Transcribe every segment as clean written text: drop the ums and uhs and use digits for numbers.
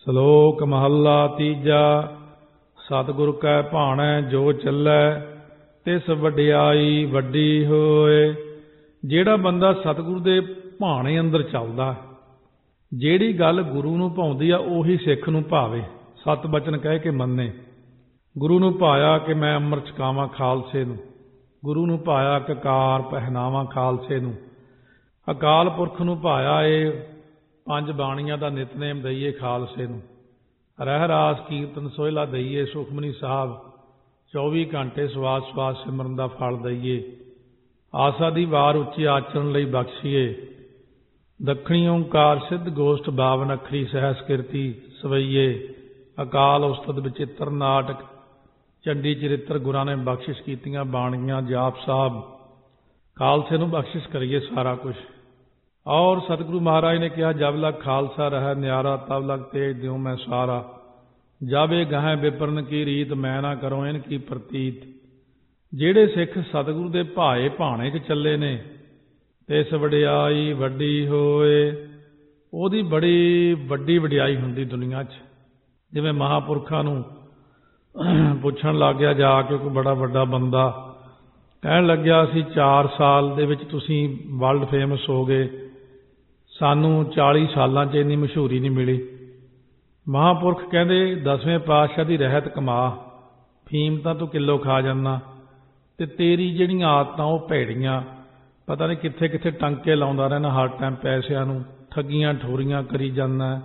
ਸ਼ਲੋਕ ਮਹੱਲਾ ਤੀਜਾ। ਸਤਿਗੁਰ ਕੈ ਭਾਣੈ ਜੋ ਚੱਲੈ ਤਿਸ ਵਡਿਆਈ ਵੱਡੀ ਹੋਏ। ਜਿਹੜਾ ਬੰਦਾ ਸਤਿਗੁਰੂ ਦੇ ਭਾਣੇ ਅੰਦਰ ਚੱਲਦਾ, ਜਿਹੜੀ ਗੱਲ ਗੁਰੂ ਨੂੰ ਭਾਉਂਦੀ ਆ ਉਹੀ ਸਿੱਖ ਨੂੰ ਭਾਵੇ, ਸਤ ਬਚਨ ਕਹਿ ਕੇ ਮੰਨੇ। ਗੁਰੂ ਨੂੰ ਭਾਇਆ ਕਿ ਮੈਂ ਅੰਮ੍ਰਿਤ ਛਕਾਵਾਂ ਖਾਲਸੇ ਨੂੰ, ਗੁਰੂ ਨੂੰ ਭਾਇਆ ਕਕਾਰ ਪਹਿਨਾਵਾਂ ਖਾਲਸੇ ਨੂੰ, ਅਕਾਲ ਪੁਰਖ ਨੂੰ ਭਾਇਆ ਇਹ 5 ਬਾਣੀਆਂ ਦਾ ਨਿਤਨੇਮ ਦਈਏ ਖਾਲਸੇ ਨੂੰ, ਰਹਿ ਰਾਸ ਕੀਰਤਨ ਸੋਹਿਲਾ ਦਈਏ, ਸੁਖਮਨੀ ਸਾਹਿਬ 24 ਘੰਟੇ ਸਵਾਸ ਸਵਾਸ ਸਿਮਰਨ ਦਾ ਫਲ ਦਈਏ, ਆਸਾ ਦੀ ਵਾਰ ਉੱਚੀ ਆਚਰਨ ਲਈ ਬਖਸ਼ੀਏ, ਦੱਖਣੀ ਓਂਕਾਰ ਸਿੱਧ ਗੋਸ਼ਟ 52 ਅੱਖਰੀ ਸਹਿਸ ਕੀਰਤੀ ਸਵਈਏ, ਅਕਾਲ ਉਸਤਤ ਵਿਚਿੱਤਰ ਨਾਟਕ ਚੰਡੀ ਚਰਿੱਤਰ ਗੁਰਾਂ ਨੇ ਬਖਸ਼ਿਸ਼ ਕੀਤੀਆਂ ਬਾਣੀਆਂ ਜਾਪ ਸਾਹਿਬ, ਖਾਲਸੇ ਨੂੰ ਬਖਸ਼ਿਸ਼ ਕਰੀਏ ਸਾਰਾ ਕੁਝ। ਔਰ ਸਤਿਗੁਰੂ ਮਹਾਰਾਜ ਨੇ ਕਿਹਾ ਜਬ ਲਗ ਖਾਲਸਾ ਰਹਿ ਨਿਆਰਾ ਤਬ ਲਗ ਤੇਜ ਦਿਉ ਮੈਂ ਸਾਰਾ, ਜਾਵੇ ਗਾਹੇ ਵਿਪਰਨ ਕੀ ਰੀਤ ਮੈਂ ਨਾ ਕਰੋ ਇਨ ਕੀ ਪ੍ਰਤੀਤ। ਜਿਹੜੇ ਸਿੱਖ ਸਤਿਗੁਰੂ ਦੇ ਭਾਏ ਭਾਣੇ 'ਚ ਚੱਲੇ ਨੇ ਤਿਸ ਵਡਿਆਈ ਵੱਡੀ ਹੋਏ, ਉਹਦੀ ਬੜੀ ਵੱਡੀ ਵਡਿਆਈ ਹੁੰਦੀ ਦੁਨੀਆ 'ਚ। ਜਿਵੇਂ ਮਹਾਂਪੁਰਖਾਂ ਨੂੰ ਪੁੱਛਣ ਲੱਗ ਗਿਆ ਜਾ ਕੇ ਕੋਈ ਬੜਾ ਵੱਡਾ ਬੰਦਾ, ਕਹਿਣ ਲੱਗਿਆ ਅਸੀਂ 4 ਸਾਲ ਦੇ ਵਿੱਚ ਤੁਸੀਂ ਵਰਲਡ ਫੇਮਸ ਹੋ ਗਏ, ਸਾਨੂੰ 40 ਸਾਲਾਂ 'ਚ ਇੰਨੀ ਮਸ਼ਹੂਰੀ ਨਹੀਂ ਮਿਲੀ। ਮਹਾਂਪੁਰਖ ਕਹਿੰਦੇ 10ਵੇਂ ਪਾਤਸ਼ਾਹ ਦੀ ਰਹਿਤ ਕਮਾ, ਫੀਮ ਤਾਂ ਤੂੰ ਕਿਲੋ ਖਾ ਜਾਂਦਾ, ਅਤੇ ਤੇਰੀ ਜਿਹੜੀਆਂ ਆਦਤਾਂ ਉਹ ਭੈੜੀਆਂ, ਪਤਾ ਨਹੀਂ ਕਿੱਥੇ ਕਿੱਥੇ ਟੰਕੇ ਲਾਉਂਦਾ ਰਹਿਣਾ ਹਰ ਟਾਈਮ ਪੈਸਿਆਂ ਨੂੰ, ਠੱਗੀਆਂ ਠੋਰੀਆਂ ਕਰੀ ਜਾਂਦਾ,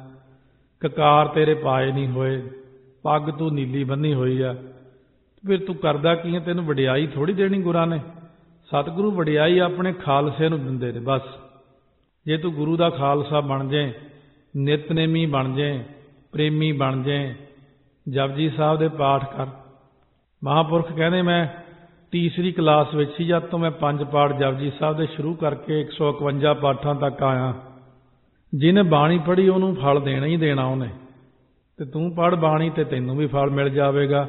ਕਕਾਰ ਤੇਰੇ ਪਾਏ ਨਹੀਂ ਹੋਏ, ਪੱਗ ਤੂੰ ਨੀਲੀ ਬੰਨੀ ਹੋਈ ਆ, ਫਿਰ ਤੂੰ ਕਰਦਾ ਕੀ ਹੈ? ਤੈਨੂੰ ਵਡਿਆਈ ਥੋੜ੍ਹੀ ਦੇਣੀ ਗੁਰਾਂ ਨੇ। ਸਤਿਗੁਰੂ ਵਡਿਆਈ ਆਪਣੇ ਖਾਲਸੇ ਨੂੰ ਦਿੰਦੇ ਨੇ ਬਸ। ਜੇ ਤੂੰ ਗੁਰੂ ਦਾ ਖਾਲਸਾ ਬਣ ਜਾਏ, ਨਿਤਨੇਮੀ ਬਣ ਜਾਏ, ਪ੍ਰੇਮੀ ਬਣ ਜਾਏ, ਜਪਜੀ ਸਾਹਿਬ ਦੇ ਪਾਠ ਕਰ। ਮਹਾਂਪੁਰਖ ਕਹਿੰਦੇ ਮੈਂ ਤੀਸਰੀ ਕਲਾਸ ਵਿੱਚ ਸੀ ਜਦ ਤੋਂ ਮੈਂ 5 ਪਾਠ ਜਪਜੀ ਸਾਹਿਬ ਦੇ ਸ਼ੁਰੂ ਕਰਕੇ 151 ਪਾਠਾਂ ਤੱਕ ਆਇਆ। ਜਿਹਨੇ ਬਾਣੀ ਪੜ੍ਹੀ ਉਹਨੂੰ ਫਲ ਦੇਣਾ ਹੀ ਦੇਣਾ ਉਹਨੇ, ਤੇ ਤੂੰ ਪੜ੍ਹ ਬਾਣੀ ਤੇ ਤੈਨੂੰ ਵੀ ਫਲ ਮਿਲ ਜਾਵੇਗਾ।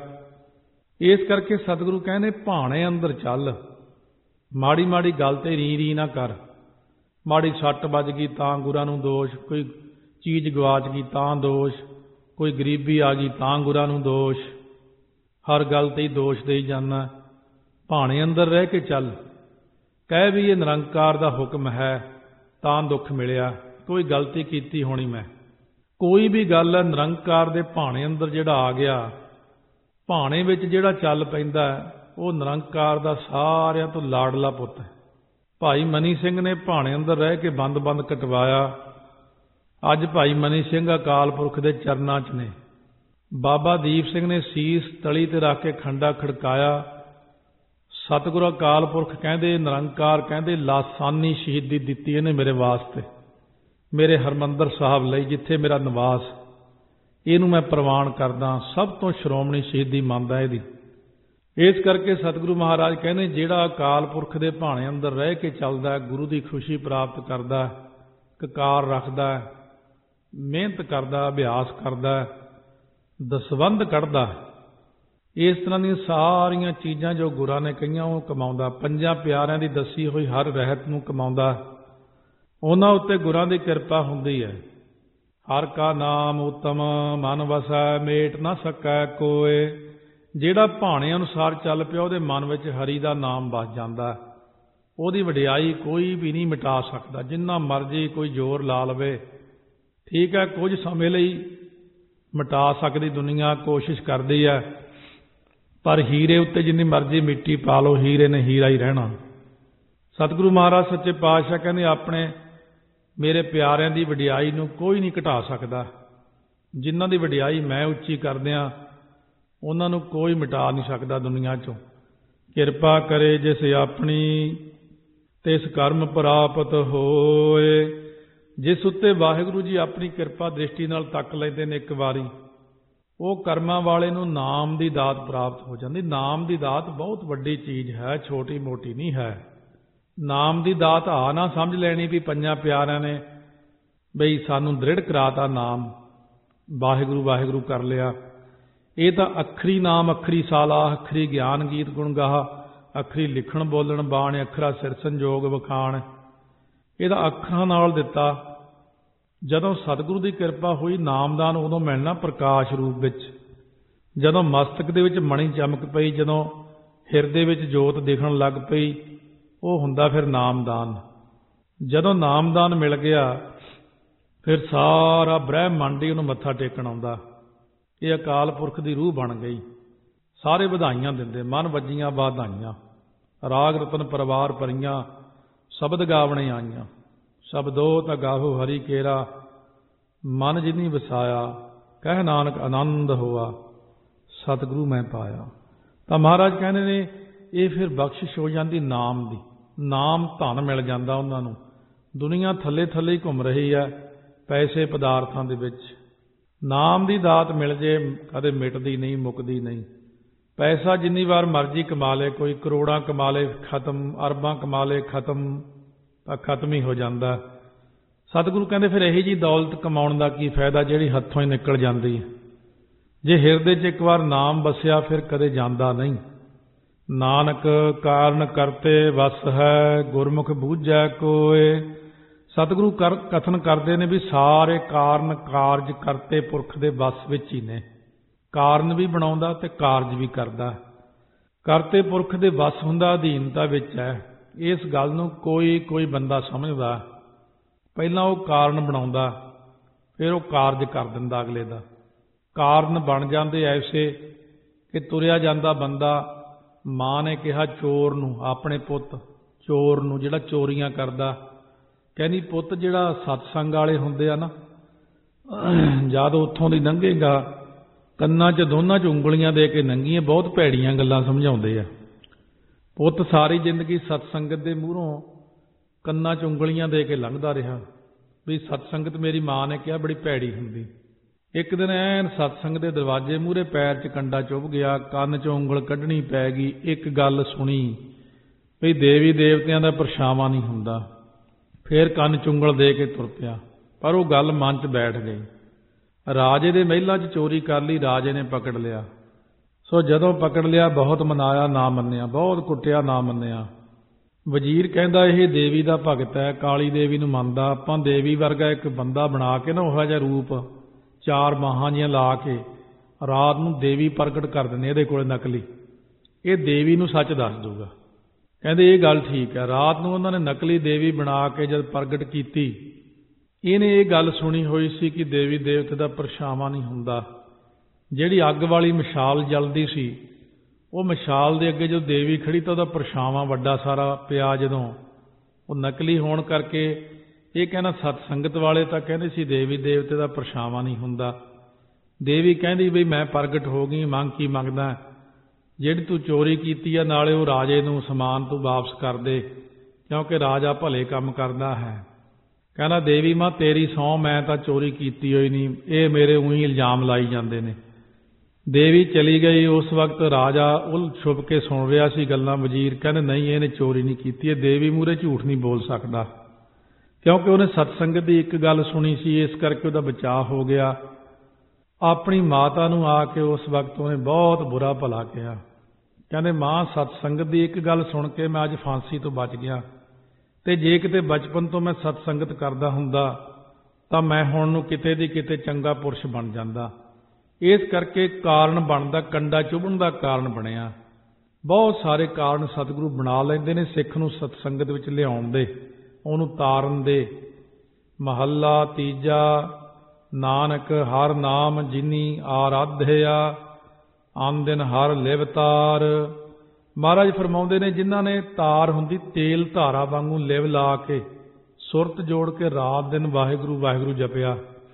ਇਸ ਕਰਕੇ ਸਤਿਗੁਰੂ ਕਹਿੰਦੇ ਭਾਣੇ ਅੰਦਰ ਚੱਲ, ਮਾੜੀ ਮਾੜੀ ਗੱਲ ਤੇ ਰੀ ਰੀ ਨਾ ਕਰ। ਮਾੜੀ ਸੱਟ ਵੱਜ ਗਈ ਤਾਂ ਗੁਰਾਂ ਨੂੰ ਦੋਸ਼, ਕੋਈ ਚੀਜ਼ ਗਵਾਚ ਗਈ ਤਾਂ ਦੋਸ਼, ਕੋਈ ਗਰੀਬੀ ਆ ਗਈ ਤਾਂ ਗੁਰਾਂ ਨੂੰ ਦੋਸ਼, ਹਰ ਗੱਲ ਤੇ ਹੀ ਦੋਸ਼ ਦੇਈ ਜਾਂਦਾ। ਭਾਣੇ ਅੰਦਰ ਰਹਿ ਕੇ ਚੱਲ, ਕਹਿ ਵੀ ਇਹ ਨਿਰੰਕਾਰ ਦਾ ਹੁਕਮ ਹੈ ਤਾਂ ਦੁੱਖ ਮਿਲਿਆ, ਕੋਈ ਗਲਤੀ ਕੀਤੀ ਹੋਣੀ ਮੈਂ। ਕੋਈ ਵੀ ਗੱਲ ਹੈ ਨਿਰੰਕਾਰ ਦੇ ਭਾਣੇ ਅੰਦਰ ਜਿਹੜਾ ਆ ਗਿਆ, ਭਾਣੇ ਵਿੱਚ ਜਿਹੜਾ ਚੱਲ ਪੈਂਦਾ ਉਹ ਨਿਰੰਕਾਰ ਦਾ ਸਾਰਿਆਂ ਤੋਂ ਲਾਡਲਾ ਪੁੱਤ ਹੈ। ਭਾਈ ਮਨੀ ਸਿੰਘ ਨੇ ਭਾਣੇ ਅੰਦਰ ਰਹਿ ਕੇ ਬੰਦ ਕਟਵਾਇਆ। ਅੱਜ ਭਾਈ ਮਨੀ ਸਿੰਘ ਅਕਾਲ ਪੁਰਖ ਦੇ ਚਰਨਾਂ 'ਚ ਨੇ। ਬਾਬਾ ਦੀਪ ਸਿੰਘ ਨੇ ਸੀਸ ਤਲੀ ਤੇ ਰੱਖ ਕੇ ਖੰਡਾ ਖੜਕਾਇਆ। ਸਤਿਗੁਰੂ ਅਕਾਲ ਪੁਰਖ ਕਹਿੰਦੇ, ਨਿਰੰਕਾਰ ਕਹਿੰਦੇ ਲਾਸਾਨੀ ਸ਼ਹੀਦੀ ਦਿੱਤੀ ਇਹਨੇ ਮੇਰੇ ਵਾਸਤੇ, ਮੇਰੇ ਹਰਮੰਦਰ ਸਾਹਿਬ ਲਈ ਜਿੱਥੇ ਮੇਰਾ ਨਿਵਾਸ, ਇਹਨੂੰ ਮੈਂ ਪ੍ਰਵਾਨ ਕਰਦਾ, ਸਭ ਤੋਂ ਸ਼੍ਰੋਮਣੀ ਸ਼ਹੀਦੀ ਮੰਨਦਾ ਇਹਦੀ। ਇਸ ਕਰਕੇ ਸਤਿਗੁਰੂ ਮਹਾਰਾਜ ਕਹਿੰਦੇ ਜਿਹੜਾ ਅਕਾਲ ਪੁਰਖ ਦੇ ਭਾਣੇ ਅੰਦਰ ਰਹਿ ਕੇ ਚੱਲਦਾ, ਗੁਰੂ ਦੀ ਖੁਸ਼ੀ ਪ੍ਰਾਪਤ ਕਰਦਾ, ਕਕਾਰ ਰੱਖਦਾ, ਮਿਹਨਤ ਕਰਦਾ, ਅਭਿਆਸ ਕਰਦਾ, ਦਸਵੰਧ ਕੱਢਦਾ, ਇਸ ਤਰ੍ਹਾਂ ਦੀਆਂ ਸਾਰੀਆਂ ਚੀਜ਼ਾਂ ਜੋ ਗੁਰਾਂ ਨੇ ਕਹੀਆਂ ਉਹ ਕਮਾਉਂਦਾ, 5 ਪਿਆਰਿਆਂ ਦੀ ਦੱਸੀ ਹੋਈ ਹਰ ਰਹਿਤ ਨੂੰ ਕਮਾਉਂਦਾ, ਉਹਨਾਂ ਉੱਤੇ ਗੁਰਾਂ ਦੀ ਕਿਰਪਾ ਹੁੰਦੀ ਹੈ। ਹਰ ਕਾ ਨਾਮ ਉਤਮ ਮਨ ਵਸੈ ਮੇਟ ਨਾ ਸਕੈ ਕੋਏ। ਜਿਹੜਾ ਭਾਣੇ ਅਨੁਸਾਰ ਚੱਲ ਪਿਆ ਉਹਦੇ ਮਨ ਵਿੱਚ ਹਰੀ ਦਾ ਨਾਮ ਵਸ ਜਾਂਦਾ, ਉਹਦੀ ਵਡਿਆਈ ਕੋਈ ਵੀ ਨਹੀਂ ਮਿਟਾ ਸਕਦਾ, ਜਿੰਨਾ ਮਰਜ਼ੀ ਕੋਈ ਜ਼ੋਰ ਲਾ ਲਵੇ। ਠੀਕ ਹੈ, ਕੁਝ ਸਮੇਂ ਲਈ ਮਿਟਾ ਸਕਦੀ ਦੁਨੀਆ, ਕੋਸ਼ਿਸ਼ ਕਰਦੀ ਹੈ, ਪਰ ਹੀਰੇ ਉੱਤੇ ਜਿੰਨੀ ਮਰਜ਼ੀ ਮਿੱਟੀ ਪਾ ਲਓ, ਹੀਰੇ ਨੇ ਹੀਰਾ ਹੀ ਰਹਿਣਾ। ਸਤਿਗੁਰੂ ਮਹਾਰਾਜ ਸੱਚੇ ਪਾਤਸ਼ਾਹ ਕਹਿੰਦੇ ਆਪਣੇ ਮੇਰੇ ਪਿਆਰਿਆਂ ਦੀ ਵਡਿਆਈ ਨੂੰ ਕੋਈ ਨਹੀਂ ਘਟਾ ਸਕਦਾ। ਜਿਨ੍ਹਾਂ ਦੀ ਵਡਿਆਈ ਮੈਂ ਉੱਚੀ ਕਰਦਿਆਂ ਉਹਨਾਂ ਨੂੰ ਕੋਈ ਮਿਟਾ ਨਹੀਂ ਸਕਦਾ ਦੁਨੀਆ 'ਚੋਂ। ਕਿਰਪਾ ਕਰੇ ਜਿਸ ਆਪਣੀ ਤਿਸ ਕਰਮ ਪ੍ਰਾਪਤ ਹੋਏ। ਜਿਸ ਉੱਤੇ ਵਾਹਿਗੁਰੂ ਜੀ ਆਪਣੀ ਕਿਰਪਾ ਦ੍ਰਿਸ਼ਟੀ ਨਾਲ ਤੱਕ ਲੈਂਦੇ ਨੇ ਇੱਕ ਵਾਰੀ, ਉਹ ਕਰਮਾਂ ਵਾਲੇ ਨੂੰ ਨਾਮ ਦੀ ਦਾਤ ਪ੍ਰਾਪਤ ਹੋ ਜਾਂਦੀ। ਨਾਮ ਦੀ ਦਾਤ ਬਹੁਤ ਵੱਡੀ ਚੀਜ਼ ਹੈ, ਛੋਟੀ ਮੋਟੀ ਨਹੀਂ ਹੈ। ਨਾਮ ਦੀ ਦਾਤ ਆ ਨਾ ਸਮਝ ਲੈਣੀ ਵੀ 5 ਪਿਆਰਿਆਂ ਨੇ ਬਈ ਸਾਨੂੰ ਦ੍ਰਿੜ ਕਰਾਤਾ, ਨਾਮ ਵਾਹਿਗੁਰੂ ਵਾਹਿਗੁਰੂ ਕਰ ਲਿਆ। ਇਹ ਤਾਂ ਅੱਖਰੀ ਨਾਮ, ਅੱਖਰੀ ਸਾਲਾਹ, ਅੱਖਰੀ ਗਿਆਨ ਗੀਤ ਗੁਣ ਗਾਹ, ਅੱਖਰੀ ਲਿਖਣ ਬੋਲਣ ਬਾਣ, ਅੱਖਰਾ ਸਿਰ ਸੰਜੋਗ ਵਿਖਾਣ, ਇਹਦਾ ਅੱਖਰਾਂ ਨਾਲ ਦਿੱਤਾ। ਜਦੋਂ ਸਤਿਗੁਰੂ ਦੀ ਕਿਰਪਾ ਹੋਈ ਨਾਮਦਾਨ ਉਦੋਂ ਮਿਲਣਾ ਪ੍ਰਕਾਸ਼ ਰੂਪ ਵਿੱਚ। ਜਦੋਂ ਮਸਤਕ ਦੇ ਵਿੱਚ ਮਣੀ ਚਮਕ ਪਈ, ਜਦੋਂ ਹਿਰਦੇ ਵਿੱਚ ਜੋਤ ਦਿਖਣ ਲੱਗ ਪਈ, ਉਹ ਹੁੰਦਾ ਫਿਰ ਨਾਮਦਾਨ। ਜਦੋਂ ਨਾਮਦਾਨ ਮਿਲ ਗਿਆ ਫਿਰ ਸਾਰਾ ਬ੍ਰਹਿਮੰਡ ਹੀ ਉਹਨੂੰ ਮੱਥਾ ਟੇਕਣ ਆਉਂਦਾ। ਇਹ ਅਕਾਲ ਪੁਰਖ ਦੀ ਰੂਹ ਬਣ ਗਈ। ਸਾਰੇ ਵਧਾਈਆਂ ਦਿੰਦੇ, ਮਨ ਵੱਜੀਆਂ ਵਧਾਈਆਂ, ਰਾਗ ਰਤਨ ਪਰਿਵਾਰ ਭਰੀਆਂ, ਸ਼ਬਦ ਗਾਵਣੇ ਆਈਆਂ। ਸ਼ਬਦੋ ਤਾਂ ਗਾਹੋ ਹਰੀ ਕੇਰਾ, ਮਨ ਜਿਨੀ ਵਸਾਇਆ, ਕਹਿ ਨਾਨਕ ਆਨੰਦ ਹੋਆ, ਸਤਿਗੁਰੂ ਮੈਂ ਪਾਇਆ। ਤਾਂ ਮਹਾਰਾਜ ਕਹਿੰਦੇ ਨੇ ਇਹ ਫਿਰ ਬਖਸ਼ਿਸ਼ ਹੋ ਜਾਂਦੀ ਨਾਮ ਦੀ। ਨਾਮ ਧਨ ਮਿਲ ਜਾਂਦਾ ਉਹਨਾਂ ਨੂੰ। ਦੁਨੀਆ ਥੱਲੇ ਥੱਲੇ ਹੀ ਘੁੰਮ ਰਹੀ ਹੈ ਪੈਸੇ ਪਦਾਰਥਾਂ ਦੇ ਵਿੱਚ। ਨਾਮ ਦੀ ਦਾਤ ਮਿਲ ਜੇ ਕਦੇ ਮਿਟਦੀ ਨਹੀਂ, ਮੁੱਕਦੀ ਨਹੀਂ। ਪੈਸਾ ਜਿੰਨੀ ਵਾਰ ਮਰਜ਼ੀ ਕਮਾ ਲੇ, ਕੋਈ ਕਰੋੜਾਂ ਕਮਾ ਲੇ ਖਤਮ, ਅਰਬਾਂ ਕਮਾ ਲੇ ਖਤਮ, ਤਾਂ ਖਤਮ ਹੀ ਹੋ ਜਾਂਦਾ। ਸਤਿਗੁਰੂ ਕਹਿੰਦੇ ਫਿਰ ਇਹੀ ਜੀ ਦੌਲਤ ਕਮਾਉਣ ਦਾ ਕੀ ਫਾਇਦਾ ਜਿਹੜੀ ਹੱਥੋਂ ਹੀ ਨਿਕਲ ਜਾਂਦੀ ਹੈ। ਜੇ ਹਿਰਦੇ 'ਚ ਇੱਕ ਵਾਰ ਨਾਮ ਵਸਿਆ ਫਿਰ ਕਦੇ ਜਾਂਦਾ ਨਹੀਂ। ਨਾਨਕ ਕਾਰਨ ਕਰਤੇ ਵਸ ਹੈ, ਗੁਰਮੁਖ ਬੂਝੈ ਕੋਇ। ਸਤਿਗੁਰੂ ਕਥਨ ਕਰਦੇ ਨੇ ਵੀ ਸਾਰੇ ਕਾਰਨ ਕਾਰਜ ਕਰਤੇ ਪੁਰਖ ਦੇ ਵਸ ਵਿੱਚ ਹੀ ਨੇ। ਕਾਰਨ ਵੀ ਬਣਾਉਂਦਾ ਤੇ ਕਾਰਜ ਵੀ ਕਰਦਾ। ਕਰਤੇ ਪੁਰਖ ਦੇ ਵਸ ਹੁੰਦਾ, ਅਧੀਨਤਾ ਵਿੱਚ ਹੈ। ਇਸ ਗੱਲ ਨੂੰ ਕੋਈ ਬੰਦਾ ਸਮਝਦਾ। ਪਹਿਲਾਂ ਉਹ ਕਾਰਨ ਬਣਾਉਂਦਾ, ਫਿਰ ਉਹ ਕਾਰਜ ਕਰ ਦਿੰਦਾ ਅਗਲੇ ਦਾ। ਕਾਰਨ ਬਣ ਜਾਂਦੇ ਐਸੇ ਕਿ ਤੁਰਿਆ ਜਾਂਦਾ ਬੰਦਾ। ਮਾਂ ਨੇ ਕਿਹਾ ਚੋਰ ਨੂੰ, ਆਪਣੇ ਪੁੱਤ ਚੋਰ ਨੂੰ ਜਿਹੜਾ ਚੋਰੀਆਂ ਕਰਦਾ, ਕਹਿੰਦੀ ਪੁੱਤ ਜਿਹੜਾ ਸਤਸੰਗ ਵਾਲੇ ਹੁੰਦੇ ਆ ਨਾ, ਜਦ ਉੱਥੋਂ ਦੀ ਲੰਘੇਗਾ ਕੰਨਾਂ 'ਚ ਦੋਨਾਂ 'ਚ ਉਂਗਲੀਆਂ ਦੇ ਕੇ ਲੰਘੀਆਂ, ਬਹੁਤ ਭੈੜੀਆਂ ਗੱਲਾਂ ਸਮਝਾਉਂਦੇ ਆ। ਪੁੱਤ ਸਾਰੀ ਜ਼ਿੰਦਗੀ ਸਤਸੰਗਤ ਦੇ ਮੂਹਰੋਂ ਕੰਨਾਂ 'ਚ ਉਂਗਲੀਆਂ ਦੇ ਕੇ ਲੰਘਦਾ ਰਿਹਾ ਵੀ ਸਤਸੰਗਤ ਮੇਰੀ ਮਾਂ ਨੇ ਕਿਹਾ ਬੜੀ ਭੈੜੀ ਹੁੰਦੀ। ਇੱਕ ਦਿਨ ਐਨ ਸਤਸੰਗ ਦੇ ਦਰਵਾਜ਼ੇ ਮੂਹਰੇ ਪੈਰ 'ਚ ਕੰਡਾ ਚੁੱਭ ਗਿਆ, ਕੰਨ 'ਚੋਂ ਉਂਗਲ ਕੱਢਣੀ ਪੈ ਗਈ। ਇੱਕ ਗੱਲ ਸੁਣੀ ਵੀ ਦੇਵੀ ਦੇਵਤਿਆਂ ਦਾ ਪਰਛਾਵਾਂ ਨਹੀਂ ਹੁੰਦਾ। ਫਿਰ ਕੰਨ 'ਚ ਉਂਗਲ ਦੇ ਕੇ ਤੁਰ ਪਿਆ, ਪਰ ਉਹ ਗੱਲ ਮਨ 'ਚ ਬੈਠ ਗਈ। ਰਾਜੇ ਦੇ ਮਹਿਲਾਂ 'ਚ ਚੋਰੀ ਕਰ ਲਈ, ਰਾਜੇ ਨੇ ਪਕੜ ਲਿਆ। ਸੋ ਜਦੋਂ ਪਕੜ ਲਿਆ ਬਹੁਤ ਮਨਾਇਆ, ਨਾ ਮੰਨਿਆ, ਬਹੁਤ ਕੁੱਟਿਆ, ਨਾ ਮੰਨਿਆ। ਵਜ਼ੀਰ ਕਹਿੰਦਾ ਇਹ ਦੇਵੀ ਦਾ ਭਗਤ ਹੈ, ਕਾਲੀ ਦੇਵੀ ਨੂੰ ਮੰਨਦਾ। ਆਪਾਂ ਦੇਵੀ ਵਰਗਾ ਇੱਕ ਬੰਦਾ ਬਣਾ ਕੇ ਨਾ ਉਹੋ ਜਿਹਾ ਰੂਪ, ਚਾਰ ਬਾਹਾਂ ਜਿਹੀਆਂ ਲਾ ਕੇ ਰਾਤ ਨੂੰ ਦੇਵੀ ਪ੍ਰਗਟ ਕਰ ਦਿੰਦੇ ਇਹਦੇ ਕੋਲ ਨਕਲੀ। ਇਹ ਦੇਵੀ ਨੂੰ ਸੱਚ ਦੱਸ ਦੂਗਾ। ਕਹਿੰਦੇ ਇਹ ਗੱਲ ਠੀਕ ਹੈ। ਰਾਤ ਨੂੰ ਉਹਨਾਂ ਨੇ ਨਕਲੀ ਦੇਵੀ ਬਣਾ ਕੇ ਜਦ ਪ੍ਰਗਟ ਕੀਤੀ, ਇਹਨੇ ਇਹ ਗੱਲ ਸੁਣੀ ਹੋਈ ਸੀ ਕਿ ਦੇਵੀ ਦੇਵਤੇ ਦਾ ਪਰਛਾਵਾਂ ਨਹੀਂ ਹੁੰਦਾ। ਜਿਹੜੀ ਅੱਗ ਵਾਲੀ ਮਸ਼ਾਲ ਜਲਦੀ ਸੀ, ਉਹ ਮਸ਼ਾਲ ਦੇ ਅੱਗੇ ਜਦੋਂ ਦੇਵੀ ਖੜੀ ਤਾਂ ਉਹਦਾ ਪਰਛਾਵਾਂ ਵੱਡਾ ਸਾਰਾ ਪਿਆ। ਜਦੋਂ ਉਹ ਨਕਲੀ ਹੋਣ ਕਰਕੇ ਇਹ ਕਹਿੰਦਾ ਸਤਸੰਗਤ ਵਾਲੇ ਤਾਂ ਕਹਿੰਦੇ ਸੀ ਦੇਵੀ ਦੇਵਤੇ ਦਾ ਪਰਛਾਵਾਂ ਨਹੀਂ ਹੁੰਦਾ। ਦੇਵੀ ਕਹਿੰਦੀ ਬਈ ਮੈਂ ਪ੍ਰਗਟ ਹੋ ਗਈ, ਮੰਗ ਕੀ ਮੰਗਦਾ? ਜਿਹੜੀ ਤੂੰ ਚੋਰੀ ਕੀਤੀ ਆ ਨਾਲੇ ਉਹ ਰਾਜੇ ਨੂੰ ਸਮਾਨ ਤੂੰ ਵਾਪਸ ਕਰ ਦੇ, ਕਿਉਂਕਿ ਰਾਜਾ ਭਲੇ ਕੰਮ ਕਰਦਾ ਹੈ। ਕਹਿੰਦਾ ਦੇਵੀ ਮਾਂ ਤੇਰੀ ਸਹੁੰ, ਮੈਂ ਤਾਂ ਚੋਰੀ ਕੀਤੀ ਹੋਈ ਨਹੀਂ, ਇਹ ਮੇਰੇ ਊਂ ਇਲਜ਼ਾਮ ਲਾਈ ਜਾਂਦੇ ਨੇ। ਦੇਵੀ ਚਲੀ ਗਈ। ਉਸ ਵਕਤ ਰਾਜਾ ਉਲ ਛੁਪ ਕੇ ਸੁਣ ਰਿਹਾ ਸੀ ਗੱਲਾਂ। ਵਜ਼ੀਰ ਕਹਿੰਦੇ ਨਹੀਂ, ਇਹਨੇ ਚੋਰੀ ਨਹੀਂ ਕੀਤੀ, ਇਹ ਦੇਵੀ ਮੂਹਰੇ ਝੂਠ ਨਹੀਂ ਬੋਲ ਸਕਦਾ, ਕਿਉਂਕਿ ਉਹਨੇ ਸਤਸੰਗਤ ਦੀ ਇੱਕ ਗੱਲ ਸੁਣੀ ਸੀ, ਇਸ ਕਰਕੇ ਉਹਦਾ ਬਚਾਅ ਹੋ ਗਿਆ। ਆਪਣੀ ਮਾਤਾ ਨੂੰ ਆ ਕੇ ਉਸ ਵਕਤ ਉਹਨੇ ਬਹੁਤ ਬੁਰਾ ਭਲਾ ਕਿਹਾ। ਕਹਿੰਦੇ ਮਾਂ ਸਤਸੰਗਤ ਦੀ ਇੱਕ ਗੱਲ ਸੁਣ ਕੇ ਮੈਂ ਅੱਜ ਫਾਂਸੀ ਤੋਂ ਬਚ ਗਿਆ, ਤੇ ਜੇ ਕਿਤੇ ਬਚਪਨ ਤੋਂ ਮੈਂ ਸਤਸੰਗਤ ਕਰਦਾ ਹੁੰਦਾ ਤਾਂ ਮੈਂ ਹੁਣ ਨੂੰ ਕਿਤੇ ਦੀ ਕਿਤੇ ਚੰਗਾ ਪੁਰਸ਼ ਬਣ ਜਾਂਦਾ। ਇਸ ਕਰਕੇ ਕਾਰਨ ਬਣਦਾ, ਕੰਡਾ ਚੁਭਣ ਦਾ ਕਾਰਨ ਬਣਿਆ। ਬਹੁਤ ਸਾਰੇ ਕਾਰਨ ਸਤਿਗੁਰੂ ਬਣਾ ਲੈਂਦੇ ਨੇ ਸਿੱਖ ਨੂੰ ਸਤਸੰਗਤ ਵਿੱਚ ਲਿਆਉਣ ਦੇ, ਉਹਨੂੰ ਤਾਰਨ ਦੇ। ਮਹੱਲਾ ਤੀਜਾ। ਨਾਨਕ ਹਰ ਨਾਮ ਜਿਨੀ ਆਰਾਧਿਆ, ਆਨ ਦਿਨ ਹਰ ਲਿਵ ਤਾਰ। ਮਹਾਰਾਜ ਫਰਮਾਉਂਦੇ ਨੇ ਜਿਨ੍ਹਾਂ ਨੇ ਤਾਰ ਹੁੰਦੀ ਤੇਲ ਧਾਰਾ ਵਾਂਗੂ ਲਿਵ ਲਾ ਕੇ ਸੁਰਤ ਜੋੜ ਕੇ ਰਾਤ ਦਿਨ ਵਾਹਿਗੁਰੂ ਵਾਹਿਗੁਰੂ ਜਪਿਆ।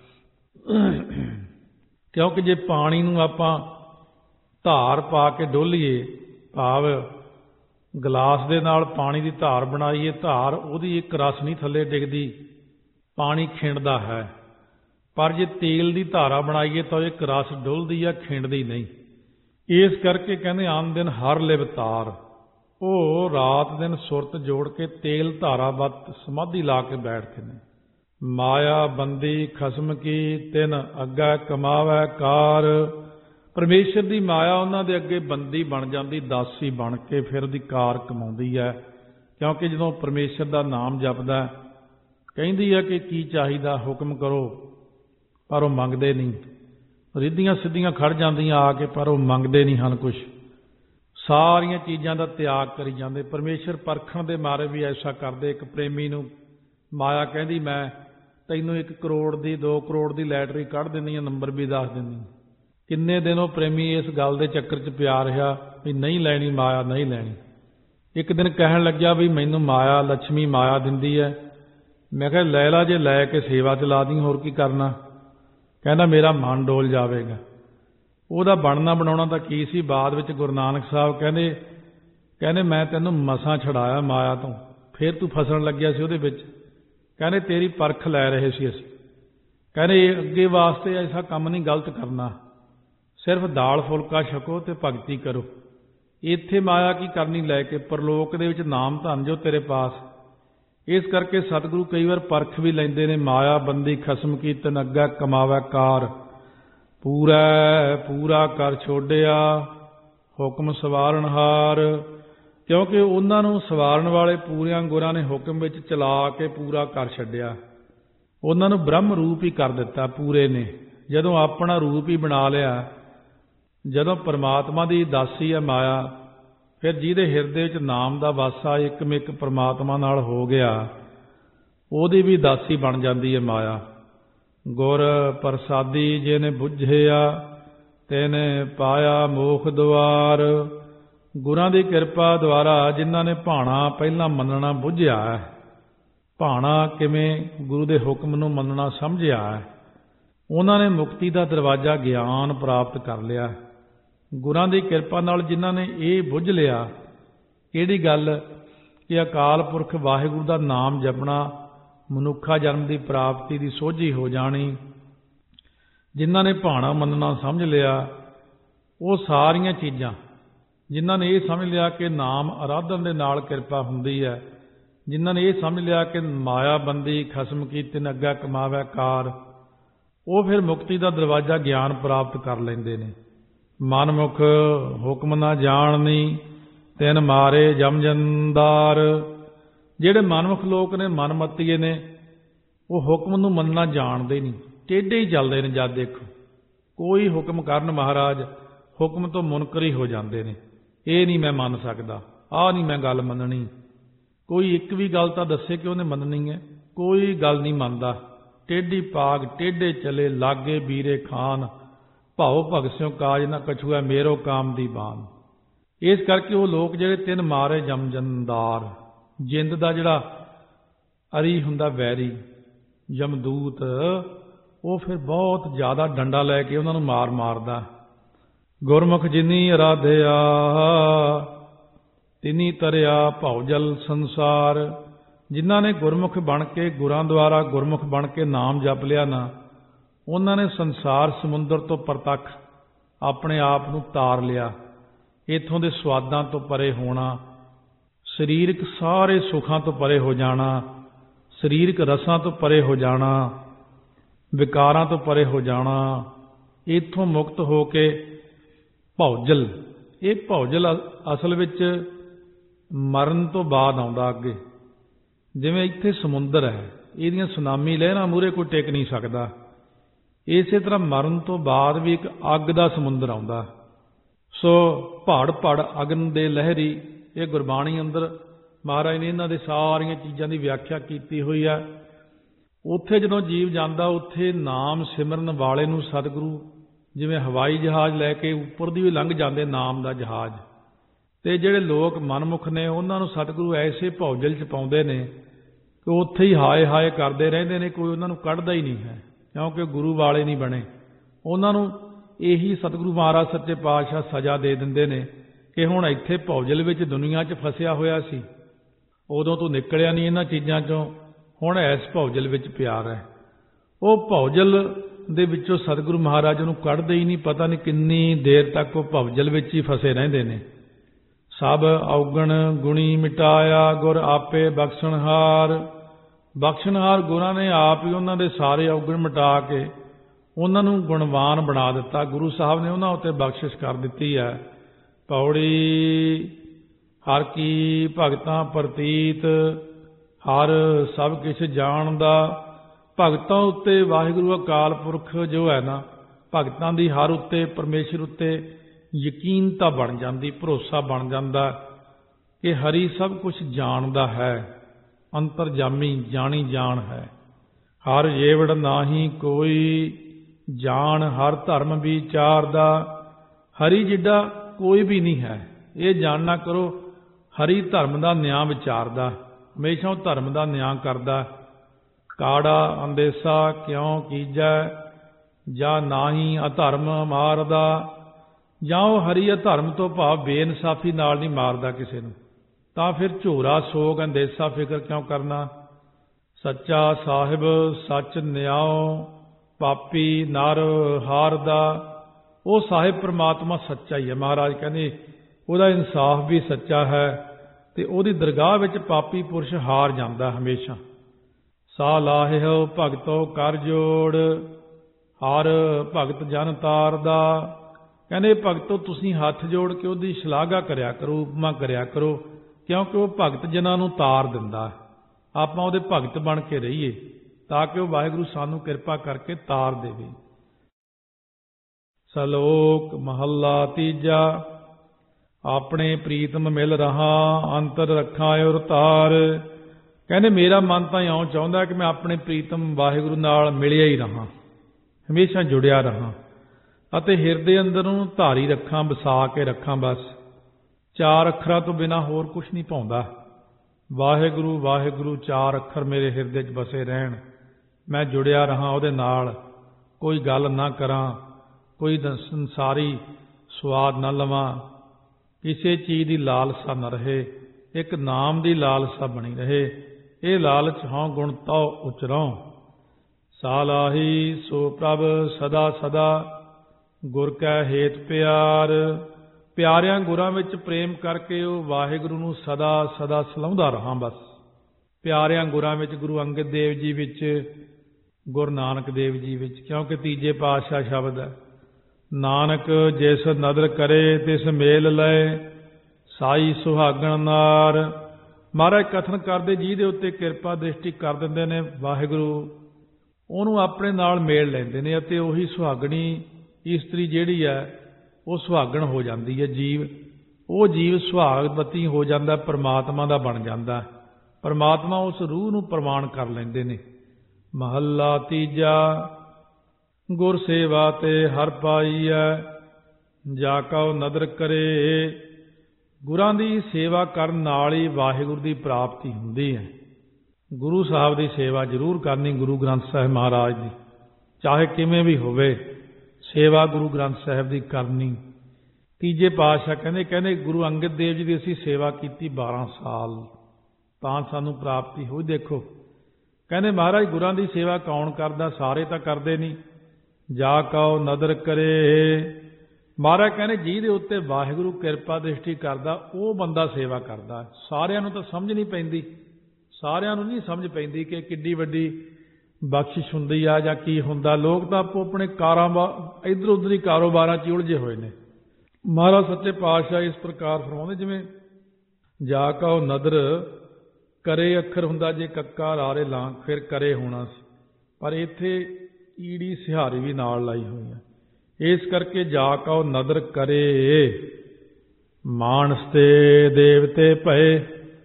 ਕਿਉਂਕਿ ਜੇ ਪਾਣੀ ਨੂੰ ਆਪਾਂ ਧਾਰ ਪਾ ਕੇ ਡੋਲੀਏ, ਭਾਵ ਗਲਾਸ ਦੇ ਨਾਲ ਪਾਣੀ ਦੀ ਧਾਰ ਬਣਾਈਏ, ਧਾਰ ਉਹਦੀ ਇੱਕ ਰਸ ਨਹੀਂ ਥੱਲੇ ਡਿੱਗਦੀ, ਪਾਣੀ ਖਿੰਡਦਾ ਹੈ। ਪਰ ਜੇ ਤੇਲ ਦੀ ਧਾਰਾ ਬਣਾਈਏ ਤਾਂ ਇੱਕ ਰਸ ਡੁੱਲਦੀ ਆ, ਖਿੰਡਦੀ ਨਹੀਂ। ਇਸ ਕਰਕੇ ਕਹਿੰਦੇ ਆਨ ਦਿਨ ਹਰ ਲਿਵ ਤਾਰ। ਉਹ ਰਾਤ ਦਿਨ ਸੁਰਤ ਜੋੜ ਕੇ ਤੇਲ ਧਾਰਾ ਵੱਤ ਸਮਾਧੀ ਲਾ ਕੇ ਬੈਠਦੇ ਨੇ। ਮਾਇਆ ਬੰਦੀ ਖਸਮ ਕੀ ਤਿਨ ਅੱਗਾ ਕਮਾਵੈ ਕਾਰ। ਪਰਮੇਸ਼ਰ ਦੀ ਮਾਇਆ ਉਹਨਾਂ ਦੇ ਅੱਗੇ ਬੰਦੀ ਬਣ ਜਾਂਦੀ, ਦਾਸੀ ਬਣ ਕੇ ਫਿਰ ਉਹਦੀ ਕਾਰ ਕਮਾਉਂਦੀ ਹੈ। ਕਿਉਂਕਿ ਜਦੋਂ ਪਰਮੇਸ਼ਰ ਦਾ ਨਾਮ ਜਪਦਾ ਕਹਿੰਦੀ ਹੈ ਕਿ ਕੀ ਚਾਹੀਦਾ ਹੁਕਮ ਕਰੋ, ਪਰ ਉਹ ਮੰਗਦੇ ਨਹੀਂ। ਰਿੱਧੀਆਂ ਸਿੱਧੀਆਂ ਖੜ ਜਾਂਦੀਆਂ ਆ ਕੇ, ਪਰ ਉਹ ਮੰਗਦੇ ਨਹੀਂ ਹਨ ਕੁਛ। ਸਾਰੀਆਂ ਚੀਜ਼ਾਂ ਦਾ ਤਿਆਗ ਕਰੀ ਜਾਂਦੇ। ਪਰਮੇਸ਼ਰ ਪਰਖਣ ਦੇ ਮਾਰੇ ਵੀ ਐਸਾ ਕਰਦੇ। ਇੱਕ ਪ੍ਰੇਮੀ ਨੂੰ ਮਾਇਆ ਕਹਿੰਦੀ ਮੈਂ ਤੈਨੂੰ 1 ਕਰੋੜ ਦੀ 2 ਕਰੋੜ ਦੀ ਲੈਟਰੀ ਕੱਢ ਦਿੰਦੀ ਹਾਂ, ਨੰਬਰ ਵੀ ਦੱਸ ਦਿੰਦੀ। ਕਿੰਨੇ ਦਿਨ ਉਹ ਪ੍ਰੇਮੀ ਇਸ ਗੱਲ ਦੇ ਚੱਕਰ 'ਚ ਪਿਆ ਰਿਹਾ ਵੀ ਨਹੀਂ ਲੈਣੀ ਮਾਇਆ, ਨਹੀਂ ਲੈਣੀ। ਇੱਕ ਦਿਨ ਕਹਿਣ ਲੱਗਿਆ ਵੀ ਮੈਨੂੰ ਮਾਇਆ, ਲక్ష్ਮੀ ਮਾਇਆ ਦਿੰਦੀ ਹੈ। ਮੈਂ ਕਿਹਾ ਲੈ ਲਾ, ਜੇ ਲੈ ਕੇ ਸੇਵਾ 'ਚ ਲਾ ਦੀ, ਹੋਰ ਕੀ ਕਰਨਾ। ਕਹਿੰਦਾ ਮੇਰਾ ਮਨ ਡੋਲ ਜਾਵੇਗਾ। ਉਹਦਾ ਬਣਨਾ ਬਣਾਉਣਾ ਤਾਂ ਕੀ ਸੀ। ਬਾਅਦ ਵਿੱਚ ਗੁਰੂ ਨਾਨਕ ਸਾਹਿਬ ਕਹਿੰਦੇ ਮੈਂ ਤੈਨੂੰ ਮਸਾਂ ਛਡਾਇਆ ਮਾਇਆ ਤੋਂ, ਫਿਰ ਤੂੰ ਫਸਣ ਲੱਗਿਆ ਸੀ ਉਹਦੇ ਵਿੱਚ। ਕਹਿੰਦੇ ਤੇਰੀ ਪਰਖ ਲੈ ਰਹੇ ਸੀ ਅਸੀਂ। ਕਹਿੰਦੇ ਅੱਗੇ ਵਾਸਤੇ ਐਸਾ ਕੰਮ ਨਹੀਂ ਗਲਤ ਕਰਨਾ, ਸਿਰਫ ਦਾਲ ਫੁਲਕਾ ਛਕੋ ਤੇ ਭਗਤੀ ਕਰੋ। ਇੱਥੇ ਮਾਇਆ ਕੀ ਕਰਨੀ ਲੈ ਕੇ, ਪਰਲੋਕ ਦੇ ਵਿੱਚ ਨਾਮ ਧਨ ਜੋ ਤੇਰੇ ਪਾਸ। ਇਸ ਕਰਕੇ ਸਤਿਗੁਰੂ ਕਈ ਵਾਰ ਪਰਖ ਵੀ ਲੈਂਦੇ ਨੇ। ਮਾਇਆ ਬੰਦੀ ਖਸਮ ਕੀ ਤਨ ਅੱਗਾ ਕਮਾਵੈ ਕਾਰ, ਪੂਰਾ ਕਰ ਛੋੜਿਆ ਹੁਕਮ ਸਵਾਰਨ ਹਾਰ। ਕਿਉਂਕਿ ਉਹਨਾਂ ਨੂੰ ਸਵਾਰਨ ਵਾਲੇ ਪੂਰਿਆਂ ਗੁਰਾਂ ਨੇ ਹੁਕਮ ਵਿੱਚ ਚਲਾ ਕੇ ਪੂਰਾ ਕਰ ਛੱਡਿਆ। ਉਹਨਾਂ ਨੂੰ ਬ੍ਰਹਮ ਰੂਪ ਹੀ ਕਰ ਦਿੱਤਾ ਪੂਰੇ ਨੇ। ਜਦੋਂ ਆਪਣਾ ਰੂਪ ਹੀ ਬਣਾ ਲਿਆ, ਜਦੋਂ ਪਰਮਾਤਮਾ ਦੀ ਦਾਸੀ ਹੈ ਮਾਇਆ, ਫਿਰ ਜਿਹਦੇ ਹਿਰਦੇ ਵਿੱਚ ਨਾਮ ਦਾ ਵਾਸਾ ਇੱਕਮਿਕ ਪਰਮਾਤਮਾ ਨਾਲ ਹੋ ਗਿਆ, ਉਹਦੀ ਵੀ ਦਾਸੀ ਬਣ ਜਾਂਦੀ ਹੈ ਮਾਇਆ। ਗੁਰ ਪ੍ਰਸਾਦੀ ਜਿਹਨੇ ਬੁੱਝਿਆ ਤੈਨੇ ਪਾਇਆ ਮੋਖ ਦੁਆਰ। ਗੁਰਾਂ ਦੀ ਕਿਰਪਾ ਦੁਆਰਾ ਜਿਨ੍ਹਾਂ ਨੇ ਭਾਣਾ ਪਹਿਲਾਂ ਮੰਨਣਾ ਬੁੱਝਿਆ ਹੈ, ਭਾਣਾ ਕਿਵੇਂ ਗੁਰੂ ਦੇ ਹੁਕਮ ਨੂੰ ਮੰਨਣਾ ਸਮਝਿਆ ਹੈ, ਉਹਨਾਂ ਨੇ ਮੁਕਤੀ ਦਾ ਦਰਵਾਜ਼ਾ ਗਿਆਨ ਪ੍ਰਾਪਤ ਕਰ ਲਿਆ। ਗੁਰਾਂ ਦੀ ਕਿਰਪਾ ਨਾਲ ਜਿਨ੍ਹਾਂ ਨੇ ਇਹ ਬੁੱਝ ਲਿਆ, ਕਿਹੜੀ ਗੱਲ ਕਿ ਅਕਾਲ ਪੁਰਖ ਵਾਹਿਗੁਰੂ ਦਾ ਨਾਮ ਜਪਣਾ ਮਨੁੱਖਾ ਜਨਮ ਦੀ ਪ੍ਰਾਪਤੀ ਦੀ ਸੋਝੀ ਹੋ ਜਾਣੀ, ਜਿਨ੍ਹਾਂ ਨੇ ਭਾਣਾ ਮੰਨਣਾ ਸਮਝ ਲਿਆ, ਉਹ ਸਾਰੀਆਂ ਚੀਜ਼ਾਂ ਜਿਨ੍ਹਾਂ ਨੇ ਇਹ ਸਮਝ ਲਿਆ ਕਿ ਨਾਮ ਆਰਾਧਨ ਦੇ ਨਾਲ ਕਿਰਪਾ ਹੁੰਦੀ ਹੈ, ਜਿਨ੍ਹਾਂ ਨੇ ਇਹ ਸਮਝ ਲਿਆ ਕਿ ਮਾਇਆ ਬੰਦੀ ਖਸਮ ਕੀ ਤਿਨ ਅੱਗਾ ਕਮਾਵੈ ਕਾਰ, ਉਹ ਫਿਰ ਮੁਕਤੀ ਦਾ ਦਰਵਾਜ਼ਾ ਗਿਆਨ ਪ੍ਰਾਪਤ ਕਰ ਲੈਂਦੇ ਨੇ। ਮਨਮੁਖ ਹੁਕਮ ਨਾ ਜਾਣਨੀ ਤਿਨ ਮਾਰੇ ਜਮ ਜੰਦਾਰ। ਜਿਹੜੇ ਮਨਮੁਖ ਲੋਕ ਨੇ, ਮਨਮੱਤੀਏ ਨੇ, ਉਹ ਹੁਕਮ ਨੂੰ ਮੰਨਣਾ ਜਾਣਦੇ ਨਹੀਂ, ਟੇਢੇ ਹੀ ਚੱਲਦੇ ਨੇ। ਜਦ ਦੇਖੋ ਕੋਈ ਹੁਕਮ ਕਰਨ ਮਹਾਰਾਜ, ਹੁਕਮ ਤੋਂ ਮੁਨਕਰ ਹੀ ਹੋ ਜਾਂਦੇ ਨੇ। ਇਹ ਨਹੀਂ ਮੈਂ ਮੰਨ ਸਕਦਾ, ਆਹ ਨਹੀਂ ਮੈਂ ਗੱਲ ਮੰਨਣੀ। ਕੋਈ ਇੱਕ ਵੀ ਗੱਲ ਤਾਂ ਦੱਸੇ ਕਿ ਉਹਨੇ ਮੰਨਣੀ ਹੈ, ਕੋਈ ਗੱਲ ਨਹੀਂ ਮੰਨਦਾ। ਟੇਢੀ ਪਾਗ ਟੇਢੇ ਚਲੇ ਲਾਗੇ ਵੀਰੇ ਖਾਨ, ਭਾਉ ਭਗਤ ਸਿਉ ਕਾਜ ਨਾ ਕਛੂਆ ਮੇਰੋ ਕਾਮ ਦੀ ਬਾਨ। ਇਸ ਕਰਕੇ ਉਹ ਲੋਕ ਜਿਹੜੇ ਤਿੰਨ ਮਾਰੇ ਜਮ ਜੰਦਾਰ, ਜਿੰਦ ਦਾ ਜਿਹੜਾ ਅਰੀ ਹੁੰਦਾ ਵੈਰੀ ਜਮਦੂਤ, ਉਹ ਫਿਰ ਬਹੁਤ ਜ਼ਿਆਦਾ ਡੰਡਾ ਲੈ ਕੇ ਉਹਨਾਂ ਨੂੰ ਮਾਰਦਾ। ਗੁਰਮੁਖ ਜਿਨੀ ਅਰਾਧਿਆ ਤਿਨੀ ਤਰਿਆ ਭਉ ਜਲ ਸੰਸਾਰ। ਜਿਨ੍ਹਾਂ ਨੇ ਗੁਰਮੁਖ ਬਣ ਕੇ, ਗੁਰਾਂ ਦੁਆਰਾ ਗੁਰਮੁਖ ਬਣ ਕੇ ਨਾਮ ਜਪ ਲਿਆ ਨਾ, ਉਹਨਾਂ ਨੇ ਸੰਸਾਰ ਸਮੁੰਦਰ ਤੋਂ ਪ੍ਰਤੱਖ ਆਪਣੇ ਆਪ ਨੂੰ ਤਾਰ ਲਿਆ। ਇੱਥੋਂ ਦੇ ਸਵਾਦਾਂ ਤੋਂ ਪਰੇ ਹੋਣਾ, ਸਰੀਰਕ ਸਾਰੇ ਸੁੱਖਾਂ ਤੋਂ ਪਰੇ ਹੋ ਜਾਣਾ, ਸਰੀਰਕ ਰਸਾਂ ਤੋਂ ਪਰੇ ਹੋ ਜਾਣਾ, ਵਿਕਾਰਾਂ ਤੋਂ ਪਰੇ ਹੋ ਜਾਣਾ। ਇੱਥੋਂ ਮੁਕਤ ਹੋ ਕੇ ਭੌਜਲ, ਇਹ ਭੌਜਲ ਅਸਲ ਵਿੱਚ ਮਰਨ ਤੋਂ ਬਾਅਦ ਆਉਂਦਾ ਅੱਗੇ। ਜਿਵੇਂ ਇੱਥੇ ਸਮੁੰਦਰ ਹੈ, ਇਹਦੀਆਂ ਸੁਨਾਮੀ ਲਹਿਰਾਂ ਮੂਹਰੇ ਕੋਈ ਟਿਕ ਨਹੀਂ ਸਕਦਾ, ਇਸੇ ਤਰ੍ਹਾਂ ਮਰਨ ਤੋਂ ਬਾਅਦ ਵੀ ਇੱਕ ਅੱਗ ਦਾ ਸਮੁੰਦਰ ਆਉਂਦਾ। ਸੋ ਪੜ ਪੜ ਅਗਨ ਦੇ ਲਹਿਰੀ, ਇਹ ਗੁਰਬਾਣੀ ਅੰਦਰ ਮਹਾਰਾਜ ਨੇ ਇਹਨਾਂ ਦੇ ਸਾਰੀਆਂ ਚੀਜ਼ਾਂ ਦੀ ਵਿਆਖਿਆ ਕੀਤੀ ਹੋਈ ਆ। ਉੱਥੇ ਜਦੋਂ ਜੀਵ ਜਾਂਦਾ, ਉੱਥੇ ਨਾਮ ਸਿਮਰਨ ਵਾਲੇ ਨੂੰ ਸਤਿਗੁਰੂ ਜਿਵੇਂ ਹਵਾਈ ਜਹਾਜ਼ ਲੈ ਕੇ ਉੱਪਰ ਦੀ ਵੀ ਲੰਘ ਜਾਂਦੇ, ਨਾਮ ਦਾ ਜਹਾਜ਼। ਤੇ ਜਿਹੜੇ ਲੋਕ ਮਨਮੁਖ ਨੇ, ਉਹਨਾਂ ਨੂੰ ਸਤਿਗੁਰੂ ਐਸੇ ਭੌਜਲ 'ਚ ਪਾਉਂਦੇ ਨੇ ਕਿ ਉੱਥੇ ਹੀ ਹਾਏ ਹਾਏ ਕਰਦੇ ਰਹਿੰਦੇ ਨੇ, ਕੋਈ ਉਹਨਾਂ ਨੂੰ ਕੱਢਦਾ ਹੀ ਨਹੀਂ ਹੈ, ਕਿਉਂਕਿ ਗੁਰੂ ਵਾਲੇ ਨਹੀਂ ਬਣੇ। ਉਹਨਾਂ ਨੂੰ ਇਹੀ ਸਤਿਗੁਰੂ ਮਹਾਰਾਜ ਸੱਚੇ ਪਾਤਸ਼ਾਹ ਸਜ਼ਾ ਦੇ ਦਿੰਦੇ ਨੇ ਕਿ ਹੁਣ ਇੱਥੇ ਭੌਜਲ ਵਿੱਚ ਦੁਨੀਆ 'ਚ ਫਸਿਆ ਹੋਇਆ ਸੀ, ਉਦੋਂ ਤੂੰ ਨਿਕਲਿਆ ਨਹੀਂ ਇਹਨਾਂ ਚੀਜ਼ਾਂ 'ਚੋਂ, ਹੁਣ ਇਸ ਭੌਜਲ ਵਿੱਚ ਪਿਆਰ ਹੈ। ਉਹ ਭੌਜਲ ਦੇ ਵਿੱਚੋਂ ਸਤਿਗੁਰੂ ਮਹਾਰਾਜ ਨੂੰ ਕੱਢਦੇ ਹੀ ਨਹੀਂ। ਪਤਾ ਨਹੀਂ ਕਿੰਨੀ ਦੇਰ ਤੱਕ ਉਹ ਭੌਜਲ ਵਿੱਚ ਹੀ ਫਸੇ ਰਹਿੰਦੇ ਨੇ। ਸਭ ਔਗਣ ਗੁਣੀ ਮਿਟਾਇਆ ਗੁਰ ਆਪੇ ਬਖਸ਼ਣਹਾਰ। ਬਖਸ਼ਣਹਾਰ ਗੁਰਾਂ ਨੇ ਆਪ ਹੀ ਉਹਨਾਂ ਦੇ ਸਾਰੇ ਔਗਣ ਮਿਟਾ ਕੇ ਉਹਨਾਂ ਨੂੰ ਗੁਣਵਾਨ ਬਣਾ ਦਿੱਤਾ। ਗੁਰੂ ਸਾਹਿਬ ਨੇ ਉਹਨਾਂ ਉੱਤੇ ਬਖਸ਼ਿਸ਼ ਕਰ ਦਿੱਤੀ ਹੈ। ਪੌੜੀ ਹਰ ਕੀ ਭਗਤਾਂ ਪ੍ਰਤੀਤ ਹਰ ਸਭ ਕੁਛ ਜਾਣਦਾ। ਭਗਤਾਂ ਉੱਤੇ ਵਾਹਿਗੁਰੂ ਅਕਾਲ ਪੁਰਖ ਜੋ ਹੈ ਨਾ, ਭਗਤਾਂ ਦੀ ਹਰ ਉੱਤੇ, ਪਰਮੇਸ਼ਰ ਉੱਤੇ ਯਕੀਨਤਾ ਬਣ ਜਾਂਦੀ, ਭਰੋਸਾ ਬਣ ਜਾਂਦਾ ਕਿ ਹਰੀ ਸਭ ਕੁਛ ਜਾਣਦਾ ਹੈ, ਅੰਤਰਜਾਮੀ ਜਾਣੀ ਜਾਣ ਹੈ। ਹਰ ਜੇਵੜ ਨਾਹੀ ਕੋਈ ਜਾਣ, ਹਰ ਧਰਮ ਵਿਚਾਰਦਾ। ਹਰੀ ਜਿੱਡਾ ਕੋਈ ਵੀ ਨਹੀਂ ਹੈ, ਇਹ ਜਾਣਨਾ ਕਰੋ। ਹਰੀ ਧਰਮ ਦਾ ਨਿਆਂ ਵਿਚਾਰਦਾ, ਹਮੇਸ਼ਾ ਉਹ ਧਰਮ ਦਾ ਨਿਆਂ ਕਰਦਾ। ਕਾੜਾ ਅੰਦੇਸਾ ਕਿਉਂ ਕੀਜੈ, ਜਾਂ ਨਾਹੀ ਅਧਰਮ ਮਾਰਦਾ। ਜਾਂ ਉਹ ਹਰੀ ਅਧਰਮ ਤੋਂ ਭਾਵ ਬੇਇਨਸਾਫੀ ਨਾਲ ਨਹੀਂ ਮਾਰਦਾ ਕਿਸੇ ਨੂੰ, ਤਾਂ ਫਿਰ ਝੋਰਾ ਸੋਗ ਅੰਦੇਸਾ ਫਿਕਰ ਕਿਉਂ ਕਰਨਾ। ਸੱਚਾ ਸਾਹਿਬ ਸੱਚ ਨਿਆਓ, ਪਾਪੀ ਨਰ ਹਾਰਦਾ। ਉਹ ਸਾਹਿਬ ਪ੍ਰਮਾਤਮਾ ਸੱਚਾ ਹੀ ਹੈ। ਮਹਾਰਾਜ ਕਹਿੰਦੇ ਉਹਦਾ ਇਨਸਾਫ ਵੀ ਸੱਚਾ ਹੈ ਤੇ ਉਹਦੀ ਦਰਗਾਹ ਵਿੱਚ ਪਾਪੀ ਪੁਰਸ਼ ਹਾਰ ਜਾਂਦਾ ਹਮੇਸ਼ਾ। ਸਾ ਲਾਹਿਓ ਭਗਤੋ ਕਰ ਜੋੜ, ਹਰ ਭਗਤ ਜਨ ਤਾਰਦਾ। ਕਹਿੰਦੇ ਭਗਤੋ ਤੁਸੀਂ ਹੱਥ ਜੋੜ ਕੇ ਉਹਦੀ ਸ਼ਲਾਘਾ ਕਰਿਆ ਕਰੋ, ਉਪਮਾ ਕਰਿਆ ਕਰੋ, ਕਿਉਂਕਿ ਉਹ ਭਗਤ ਜਨਾਂ ਨੂੰ ਤਾਰ ਦਿੰਦਾ। ਆਪਾਂ ਉਹਦੇ ਭਗਤ ਬਣ ਕੇ ਰਹੀਏ ਤਾਂ ਕਿ ਉਹ ਵਾਹਿਗੁਰੂ ਸਾਨੂੰ ਕਿਰਪਾ ਕਰਕੇ ਤਾਰ ਦੇਵੇ। ਸਲੋਕ ਮਹੱਲਾ ਤੀਜਾ। ਆਪਣੇ ਪ੍ਰੀਤਮ ਮਿਲ ਰਹਾ, ਅੰਤਰ ਰੱਖਾਂ ਔਰ ਤਾਰ। ਕਹਿੰਦੇ ਮੇਰਾ ਮਨ ਤਾਂ ਇਉਂ ਚਾਹੁੰਦਾ ਕਿ ਮੈਂ ਆਪਣੇ ਪ੍ਰੀਤਮ ਵਾਹਿਗੁਰੂ ਨਾਲ ਮਿਲਿਆ ਹੀ ਰਹਾਂ, ਹਮੇਸ਼ਾ ਜੁੜਿਆ ਰਹਾਂ ਅਤੇ ਹਿਰਦੇ ਅੰਦਰ ਨੂੰ ਧਾਰੀ ਰੱਖਾਂ, ਵਸਾ ਕੇ ਰੱਖਾਂ। ਬਸ 4 ਅੱਖਰਾਂ ਤੋਂ ਬਿਨਾਂ ਹੋਰ ਕੁਛ ਨਹੀਂ ਭਾਉਂਦਾ। ਵਾਹਿਗੁਰੂ ਵਾਹਿਗੁਰੂ 4 ਅੱਖਰ ਮੇਰੇ ਹਿਰਦੇ 'ਚ ਵਸੇ ਰਹਿਣ, ਮੈਂ ਜੁੜਿਆ ਰਹਾਂ ਉਹਦੇ ਨਾਲ। ਕੋਈ ਗੱਲ ਨਾ ਕਰਾਂ, ਕੋਈ ਸੰਸਾਰੀ ਸਵਾਦ ਨਾ ਲਵਾਂ, ਕਿਸੇ ਚੀਜ਼ ਦੀ ਲਾਲਸਾ ਨਾ ਰਹੇ, ਇੱਕ ਨਾਮ ਦੀ ਲਾਲਸਾ ਬਣੀ ਰਹੇ। ਇਹ ਲਾਲਚ ਹਉ ਗੁਣ ਤਉ ਉਚਰਉ। ਸਾਲਾਹੀ ਸੋ ਪ੍ਰਭ ਸਦਾ ਸਦਾ, ਗੁਰ ਕੈ ਹੇਤ ਪਿਆਰ। ਪਿਆਰਿਆਂ ਗੁਰਾਂ ਵਿੱਚ ਪ੍ਰੇਮ ਕਰਕੇ ਉਹ ਵਾਹਿਗੁਰੂ ਨੂੰ ਸਦਾ ਸਦਾ ਸਲਾਹੁੰਦਾ ਰਹਾਂ। ਬਸ ਪਿਆਰਿਆਂ ਗੁਰਾਂ ਵਿੱਚ, ਗੁਰੂ ਅੰਗਦ ਦੇਵ ਜੀ ਵਿੱਚ, ਗੁਰੂ ਨਾਨਕ ਦੇਵ ਜੀ ਵਿੱਚ, ਕਿਉਂਕਿ ਤੀਜੇ ਪਾਤਸ਼ਾਹ ਸ਼ਬਦ ਹੈ, ਨਾਨਕ ਜਿਸ ਨਦਰ ਕਰੇ ਤਿਸ ਮੇਲ ਲਏ, ਸਾਈ ਸੁਹਾਗਣ ਨਾਰ। ਮਹਾਰਾਜ ਕਥਨ ਕਰਦੇ ਜਿਹਦੇ ਉੱਤੇ ਕਿਰਪਾ ਦ੍ਰਿਸ਼ਟੀ ਕਰ ਦਿੰਦੇ ਨੇ ਵਾਹਿਗੁਰੂ, ਉਹਨੂੰ ਆਪਣੇ ਨਾਲ ਮੇਲ ਲੈਂਦੇ ਨੇ ਅਤੇ ਉਹੀ ਸੁਹਾਗਣੀ ਇਸਤਰੀ ਜਿਹੜੀ ਹੈ ਉਹ ਸੁਹਾਗਣ ਹੋ ਜਾਂਦੀ ਹੈ। ਜੀਵ, ਉਹ ਜੀਵ ਸੁਹਾਗਵਤੀ ਹੋ ਜਾਂਦਾ, ਪਰਮਾਤਮਾ ਦਾ ਬਣ ਜਾਂਦਾ। ਪਰਮਾਤਮਾ ਉਸ ਰੂਹ ਨੂੰ ਪ੍ਰਵਾਨ ਕਰ ਲੈਂਦੇ ਨੇ। ਮਹੱਲਾ ਤੀਜਾ। ਗੁਰ ਸੇਵਾ ਤੇ ਹਰ ਪਾਈਐ, ਜਾ ਕਉ ਨਦਰ ਕਰੇ। ਗੁਰਾਂ ਦੀ ਸੇਵਾ ਕਰਨ ਨਾਲ ਹੀ ਵਾਹਿਗੁਰੂ ਦੀ ਪ੍ਰਾਪਤੀ ਹੁੰਦੀ ਹੈ। ਗੁਰੂ ਸਾਹਿਬ ਦੀ ਸੇਵਾ ਜ਼ਰੂਰ ਕਰਨੀ, ਗੁਰੂ ਗ੍ਰੰਥ ਸਾਹਿਬ ਮਹਾਰਾਜ ਦੀ, ਚਾਹੇ ਕਿਵੇਂ ਵੀ ਹੋਵੇ, ਸੇਵਾ ਗੁਰੂ ਗ੍ਰੰਥ ਸਾਹਿਬ ਦੀ ਕਰਨੀ। ਤੀਜੇ ਪਾਤਸ਼ਾਹ ਕਹਿੰਦੇ ਗੁਰੂ ਅੰਗਦ ਦੇਵ ਜੀ ਦੀ ਅਸੀਂ ਸੇਵਾ ਕੀਤੀ 12 ਸਾਲ, ਤਾਂ ਸਾਨੂੰ ਪ੍ਰਾਪਤੀ ਹੋਈ। ਦੇਖੋ ਕਹਿੰਦੇ ਮਹਾਰਾਜ ਗੁਰਾਂ ਦੀ ਸੇਵਾ ਕੌਣ ਕਰਦਾ, ਸਾਰੇ ਤਾਂ ਕਰਦੇ ਨਹੀਂ। ਜਾ ਕਉ ਨਦਰ ਕਰੇ। ਮਹਾਰਾਜ ਕਹਿੰਦੇ ਜਿਹਦੇ ਉੱਤੇ ਵਾਹਿਗੁਰੂ ਕਿਰਪਾ ਦ੍ਰਿਸ਼ਟੀ ਕਰਦਾ ਉਹ ਬੰਦਾ ਸੇਵਾ ਕਰਦਾ। ਸਾਰਿਆਂ ਨੂੰ ਤਾਂ ਸਮਝ ਨਹੀਂ ਪੈਂਦੀ, ਸਾਰਿਆਂ ਨੂੰ ਨਹੀਂ ਸਮਝ ਪੈਂਦੀ ਕਿ ਕਿੱਡੀ ਵੱਡੀ ਬਖਸ਼ਿਸ਼ ਹੁੰਦੀ ਆ ਜਾਂ ਕੀ ਹੁੰਦਾ। ਲੋਕ ਤਾਂ ਆਪੋ ਆਪਣੇ ਇੱਧਰ ਉੱਧਰ ਹੀ ਕਾਰੋਬਾਰਾਂ 'ਚ ਉਲਝੇ ਹੋਏ ਨੇ। ਮਹਾਰਾਜ ਸੱਚੇ ਪਾਤਸ਼ਾਹ ਇਸ ਪ੍ਰਕਾਰ ਫਰਮਾਉਂਦੇ, ਜਿਵੇਂ ਜਾ ਕਉ ਨਦਰ ਕਰੇ ਅੱਖਰ ਹੁੰਦਾ, ਜੇ ਕੱਕਾ ਰਾਰੇ ਲਾਂ ਫਿਰ ਕਰੇ ਹੋਣਾ ਸੀ, ਪਰ ਇੱਥੇ ਈੜੀ ਸਿਹਾਰੀ ਵੀ ਨਾਲ ਲਾਈ ਹੋਈ ਹੈ। ਇਸ ਕਰਕੇ ਜਾ ਕਉ ਨਦਰ ਕਰੇ। ਮਾਨਸ ਤੇ ਦੇਵਤੇ ਭਏ,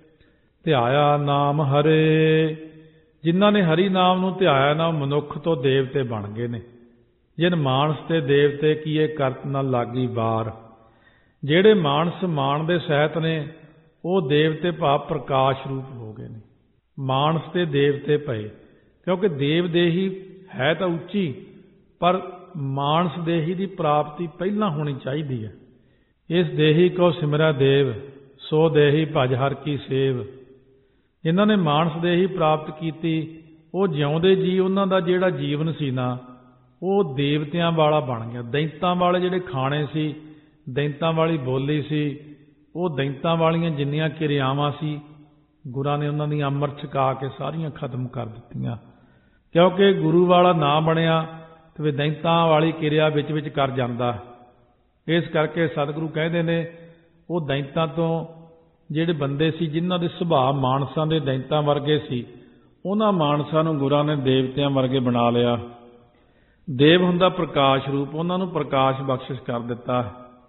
ਧਿਆਇਆ ਨਾਮ ਹਰੇ। ਜਿਨ੍ਹਾਂ ਨੇ ਹਰੀ ਨਾਮ ਨੂੰ ਧਿਆਇਆ ਨਾ, ਉਹ ਮਨੁੱਖ ਤੋਂ ਦੇਵਤੇ ਬਣ ਗਏ ਨੇ। ਜਿਨ ਮਾਨਸ ਤੇ ਦੇਵਤੇ ਕੀਏ ਕਰਤ ਨਾ ਲਾਗੀ ਬਾਰ। ਜਿਹੜੇ ਮਾਨਸ ਮਾਨ ਦੇ ਸਹਿਤ ਨੇ ਉਹ ਦੇਵਤੇ ਭਾਵ ਪ੍ਰਕਾਸ਼ ਰੂਪ ਹੋ ਗਏ ਨੇ। ਮਾਨਸ ਤੇ ਦੇਵਤੇ ਭਏ, ਕਿਉਂਕਿ ਦੇਵ ਦੇਹੀ ਹੈ ਤਾਂ ਉੱਚੀ, ਪਰ ਮਾਨਸ ਦੇਹੀ ਦੀ ਪ੍ਰਾਪਤੀ ਪਹਿਲਾਂ ਹੋਣੀ ਚਾਹੀਦੀ ਹੈ। ਇਸ ਦੇਹੀ ਕੋ ਸਿਮਰੈ ਦੇਵ, ਸੋ ਦੇਹੀ ਭਜ ਹਰ ਕੀ ਸੇਵ। ਜਿਨ੍ਹਾਂ ਨੇ ਮਾਨਸ ਦੇਹੀ ਪ੍ਰਾਪਤ ਕੀਤੀ, ਉਹ ਜਿਉਂਦੇ ਜੀ, ਉਹਨਾਂ ਦਾ ਜਿਹੜਾ ਜੀਵਨ ਸੀ ਨਾ, ਉਹ ਦੇਵਤਿਆਂ ਵਾਲਾ ਬਣ ਗਿਆ। ਦੈਂਤਾਂ ਵਾਲੇ ਜਿਹੜੇ ਖਾਣੇ ਸੀ, ਦੈਂਤਾਂ ਵਾਲੀ ਬੋਲੀ ਸੀ, ਉਹ ਦੈਂਤਾਂ ਵਾਲੀਆਂ ਜਿੰਨੀਆਂ ਕਿਰਿਆਵਾਂ ਸੀ, ਗੁਰਾਂ ਨੇ ਉਹਨਾਂ ਦੀਆਂ ਅੰਮ੍ਰਿਤ ਛਕਾ ਕੇ ਸਾਰੀਆਂ ਖਤਮ ਕਰ ਦਿੱਤੀਆਂ। ਕਿਉਂਕਿ ਗੁਰੂ ਵਾਲਾ ਨਾ ਬਣਿਆ ਤੇ ਦੈਂਤਾਂ ਵਾਲੀ ਕਿਰਿਆ ਵਿੱਚ ਵਿੱਚ ਕਰ ਜਾਂਦਾ। ਇਸ ਕਰਕੇ ਸਤਿਗੁਰੂ ਕਹਿੰਦੇ ਨੇ ਉਹ ਦੈਂਤਾਂ ਤੋਂ ਜਿਹੜੇ ਬੰਦੇ ਸੀ ਜਿਨ੍ਹਾਂ ਦੇ ਸੁਭਾਅ ਮਾਨਸਾਂ ਦੇ ਦੈਂਤਾਂ ਵਰਗੇ ਸੀ, ਉਹਨਾਂ ਮਾਨਸਾਂ ਨੂੰ ਗੁਰਾਂ ਨੇ ਦੇਵਤਿਆਂ ਵਰਗੇ ਬਣਾ ਲਿਆ। ਦੇਵ ਹੁੰਦਾ ਪ੍ਰਕਾਸ਼ ਰੂਪ, ਉਹਨਾਂ ਨੂੰ ਪ੍ਰਕਾਸ਼ ਬਖਸ਼ਿਸ਼ ਕਰ ਦਿੱਤਾ।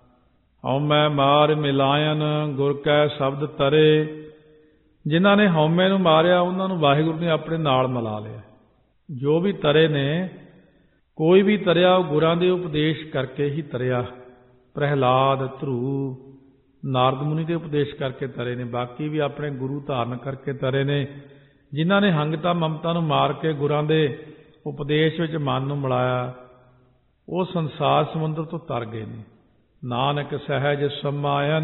ਹਉਮੈ ਮਾਰ ਮਿਲਾਇਨ ਗੁਰ ਕੈ ਸ਼ਬਦ ਤਰੇ, ਜਿਨ੍ਹਾਂ ਨੇ ਹਉਮੈ ਨੂੰ ਮਾਰਿਆ ਉਹਨਾਂ ਨੂੰ ਵਾਹਿਗੁਰੂ ਨੇ ਆਪਣੇ ਨਾਲ ਮਿਲਾ ਲਿਆ। ਜੋ ਵੀ ਤਰੇ ਨੇ, ਕੋਈ ਵੀ ਤਰਿਆ ਉਹ ਗੁਰਾਂ ਦੇ ਉਪਦੇਸ਼ ਕਰਕੇ ਹੀ ਤਰਿਆ। ਪ੍ਰਹਿਲਾਦ, ਧਰੂ, ਨਾਰਦ ਮੁਨੀ ਦੇ ਉਪਦੇਸ਼ ਕਰਕੇ ਤਰੇ ਨੇ, ਬਾਕੀ ਵੀ ਆਪਣੇ ਗੁਰੂ ਧਾਰਨ ਕਰਕੇ ਤਰੇ ਨੇ। ਜਿਨ੍ਹਾਂ ਨੇ ਹੰਗਤਾ ਮਮਤਾ ਨੂੰ ਮਾਰ ਕੇ ਗੁਰਾਂ ਦੇ ਉਪਦੇਸ਼ ਵਿੱਚ ਮਨ ਨੂੰ ਮਿਲਾਇਆ, ਉਹ ਸੰਸਾਰ ਸਮੁੰਦਰ ਤੋਂ ਤਰ ਗਏ ਨੇ। ਨਾਨਕ ਸਹਿਜ ਸਮਾਇਨ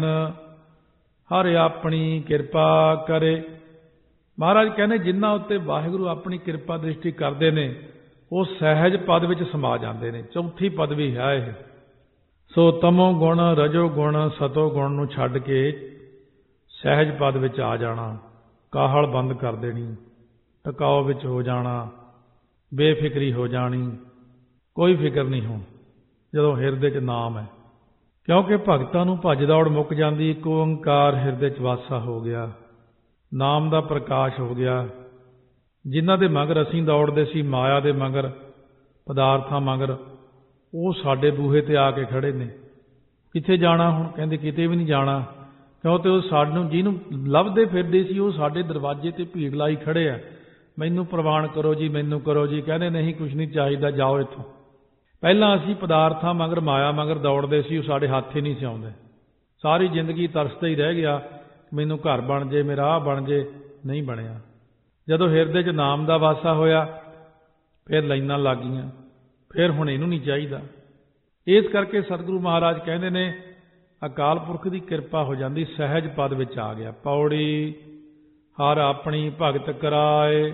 ਹਰਿ ਆਪਣੀ ਕਿਰਪਾ ਕਰੇ। ਮਹਾਰਾਜ ਕਹਿੰਦੇ ਜਿਨ੍ਹਾਂ ਉੱਤੇ ਵਾਹਿਗੁਰੂ ਆਪਣੀ ਕਿਰਪਾ ਦ੍ਰਿਸ਼ਟੀ ਕਰਦੇ ਨੇ ਉਹ ਸਹਿਜ ਪਦ ਵਿੱਚ ਸਮਾ ਜਾਂਦੇ ਨੇ। ਚੌਥੀ ਪਦਵੀ ਹੈ ਇਹ। ਸੋ ਤਮੋ ਗੁਣ, ਰਜੋ ਗੁਣ, ਸਤੋ ਗੁਣ ਨੂੰ ਛੱਡ ਕੇ ਸਹਿਜ ਪਦ ਵਿੱਚ ਆ ਜਾਣਾ, ਕਾਹਲ ਬੰਦ ਕਰ ਦੇਣੀ, ਟਿਕਾਓ ਵਿੱਚ ਹੋ ਜਾਣਾ, ਬੇਫਿਕਰੀ ਹੋ ਜਾਣੀ, ਕੋਈ ਫਿਕਰ ਨਹੀਂ ਹੋ ਜਦੋਂ ਹਿਰਦੇ 'ਚ ਨਾਮ ਹੈ। ਕਿਉਂਕਿ ਭਗਤਾਂ ਨੂੰ ਭੱਜ ਦੌੜ ਮੁੱਕ ਜਾਂਦੀ, ਇੱਕ ਓੰਕਾਰ ਹਿਰਦੇ 'ਚ ਵਾਸਾ ਹੋ ਗਿਆ, ਨਾਮ ਦਾ ਪ੍ਰਕਾਸ਼ ਹੋ ਗਿਆ। ਜਿਨ੍ਹਾਂ ਦੇ ਮਗਰ ਅਸੀਂ ਦੌੜਦੇ ਸੀ, ਮਾਇਆ ਦੇ ਮਗਰ, ਪਦਾਰਥਾਂ ਮਗਰ, ਉਹ ਸਾਡੇ ਬੂਹੇ ਤੇ ਆ ਕੇ ਖੜੇ ਨੇ। ਕਿੱਥੇ ਜਾਣਾ ਹੁਣ? ਕਹਿੰਦੇ ਕਿਤੇ ਵੀ ਨਹੀਂ ਜਾਣਾ, ਕਿਉਂਕਿ ਉਹ ਸਾਨੂੰ ਜਿਹਨੂੰ ਲੱਭਦੇ ਫਿਰਦੇ ਸੀ ਉਹ ਸਾਡੇ ਦਰਵਾਜ਼ੇ ਤੇ ਭੀੜ ਲਾਈ ਖੜੇ ਆ, ਮੈਨੂੰ ਪ੍ਰਵਾਨ ਕਰੋ ਜੀ, ਮੈਨੂੰ ਕਰੋ ਜੀ। ਕਹਿੰਦੇ ਨਹੀਂ, ਕੁਛ ਨਹੀਂ ਚਾਹੀਦਾ, ਜਾਓ ਇੱਥੋਂ। ਪਹਿਲਾਂ ਅਸੀਂ ਪਦਾਰਥਾਂ ਮਗਰ, ਮਾਇਆ ਮਗਰ ਦੌੜਦੇ ਸੀ, ਉਹ ਸਾਡੇ ਹੱਥ ਹੀ ਨਹੀਂ ਸੀ ਆਉਂਦੇ। ਸਾਰੀ ਜ਼ਿੰਦਗੀ ਤਰਸਦਾ ਹੀ ਰਹਿ ਗਿਆ, ਮੈਨੂੰ ਘਰ ਬਣ ਜੇ, ਮੇਰਾ ਆਹ ਬਣ ਜੇ, ਨਹੀਂ ਬਣਿਆ। ਜਦੋਂ ਹਿਰਦੇ 'ਚ ਨਾਮ ਦਾ ਵਾਸਾ ਹੋਇਆ ਫਿਰ ਲਾਈਨਾਂ ਲੱਗ ਗਈਆਂ, ਫਿਰ ਹੁਣ ਇਹਨੂੰ ਨਹੀਂ ਚਾਹੀਦਾ। ਇਸ ਕਰਕੇ ਸਤਿਗੁਰੂ ਮਹਾਰਾਜ ਕਹਿੰਦੇ ਨੇ ਅਕਾਲ ਪੁਰਖ ਦੀ ਕਿਰਪਾ ਹੋ ਜਾਂਦੀ, ਸਹਿਜ ਪਦ ਵਿੱਚ ਆ ਗਿਆ। ਪੌੜੀ ਹਰ ਆਪਣੀ ਭਗਤ ਕਰਾਏ,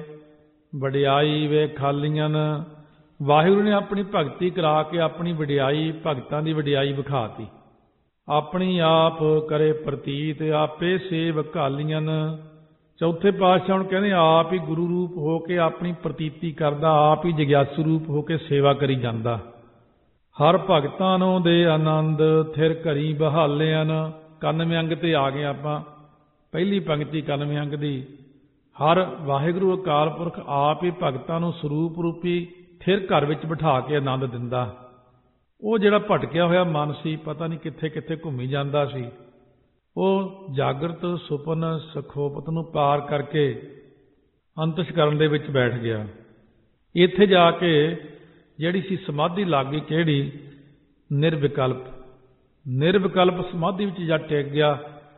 ਵਡਿਆਈ ਵੇ ਖਾਲੀਆਂ। ਵਾਹਿਗੁਰੂ ਨੇ ਆਪਣੀ ਭਗਤੀ ਕਰਾ ਕੇ ਆਪਣੀ ਵਡਿਆਈ, ਭਗਤਾਂ ਦੀ ਵਡਿਆਈ ਵਿਖਾਤੀ। ਆਪਣੀ ਆਪ ਕਰੇ ਪ੍ਰਤੀਤ, ਆਪੇ ਸੇਵ ਘਾਲੀਆਂ। ਚੌਥੇ ਪਾਤਸ਼ਾਹ ਹੁਣ ਕਹਿੰਦੇ ਆਪ ਹੀ ਗੁਰੂ ਰੂਪ ਹੋ ਕੇ ਆਪਣੀ ਪ੍ਰਤੀਤੀ ਕਰਦਾ, ਆਪ ਹੀ ਜਗਿਆਸੂ ਰੂਪ ਹੋ ਕੇ ਸੇਵਾ ਕਰੀ ਜਾਂਦਾ। ਹਰ ਭਗਤਾਂ ਨੂੰ ਦੇ ਆਨੰਦ ਥਿਰ ਘਰੀ ਬਹਾਲਿਆਂ। 91 ਅੰਗ ਤੇ ਆ ਗਏ ਆਪਾਂ। ਪਹਿਲੀ ਪੰਕਤੀ 91 ਅੰਗ ਦੀ। ਹਰ ਵਾਹਿਗੁਰੂ ਅਕਾਲ ਪੁਰਖ ਆਪ ਹੀ ਭਗਤਾਂ ਨੂੰ ਸਰੂਪ ਰੂਪੀ ਥਿਰ ਘਰ ਵਿੱਚ ਬਿਠਾ ਕੇ ਆਨੰਦ ਦਿੰਦਾ। ਉਹ ਜਿਹੜਾ ਭਟਕਿਆ ਹੋਇਆ ਮਨ ਸੀ, ਪਤਾ ਨਹੀਂ ਕਿੱਥੇ ਕਿੱਥੇ ਘੁੰਮੀ ਜਾਂਦਾ ਸੀ, ਉਹ ਜਾਗਰਤ ਸੁਪਨ ਸਖੋਪਤ ਨੂੰ ਪਾਰ ਕਰਕੇ ਅੰਤਸ਼ਕਰਨ ਦੇ ਵਿੱਚ ਬੈਠ ਗਿਆ। ਇੱਥੇ ਜਾ ਕੇ ਜਿਹੜੀ ਸੀ ਸਮਾਧੀ ਲੱਗ ਗਈ, ਕਿਹੜੀ? ਨਿਰਵਿਕਲਪ। ਨਿਰਵਿਕਲਪ ਸਮਾਧੀ ਵਿੱਚ ਜਦ ਟਿਕ ਗਿਆ,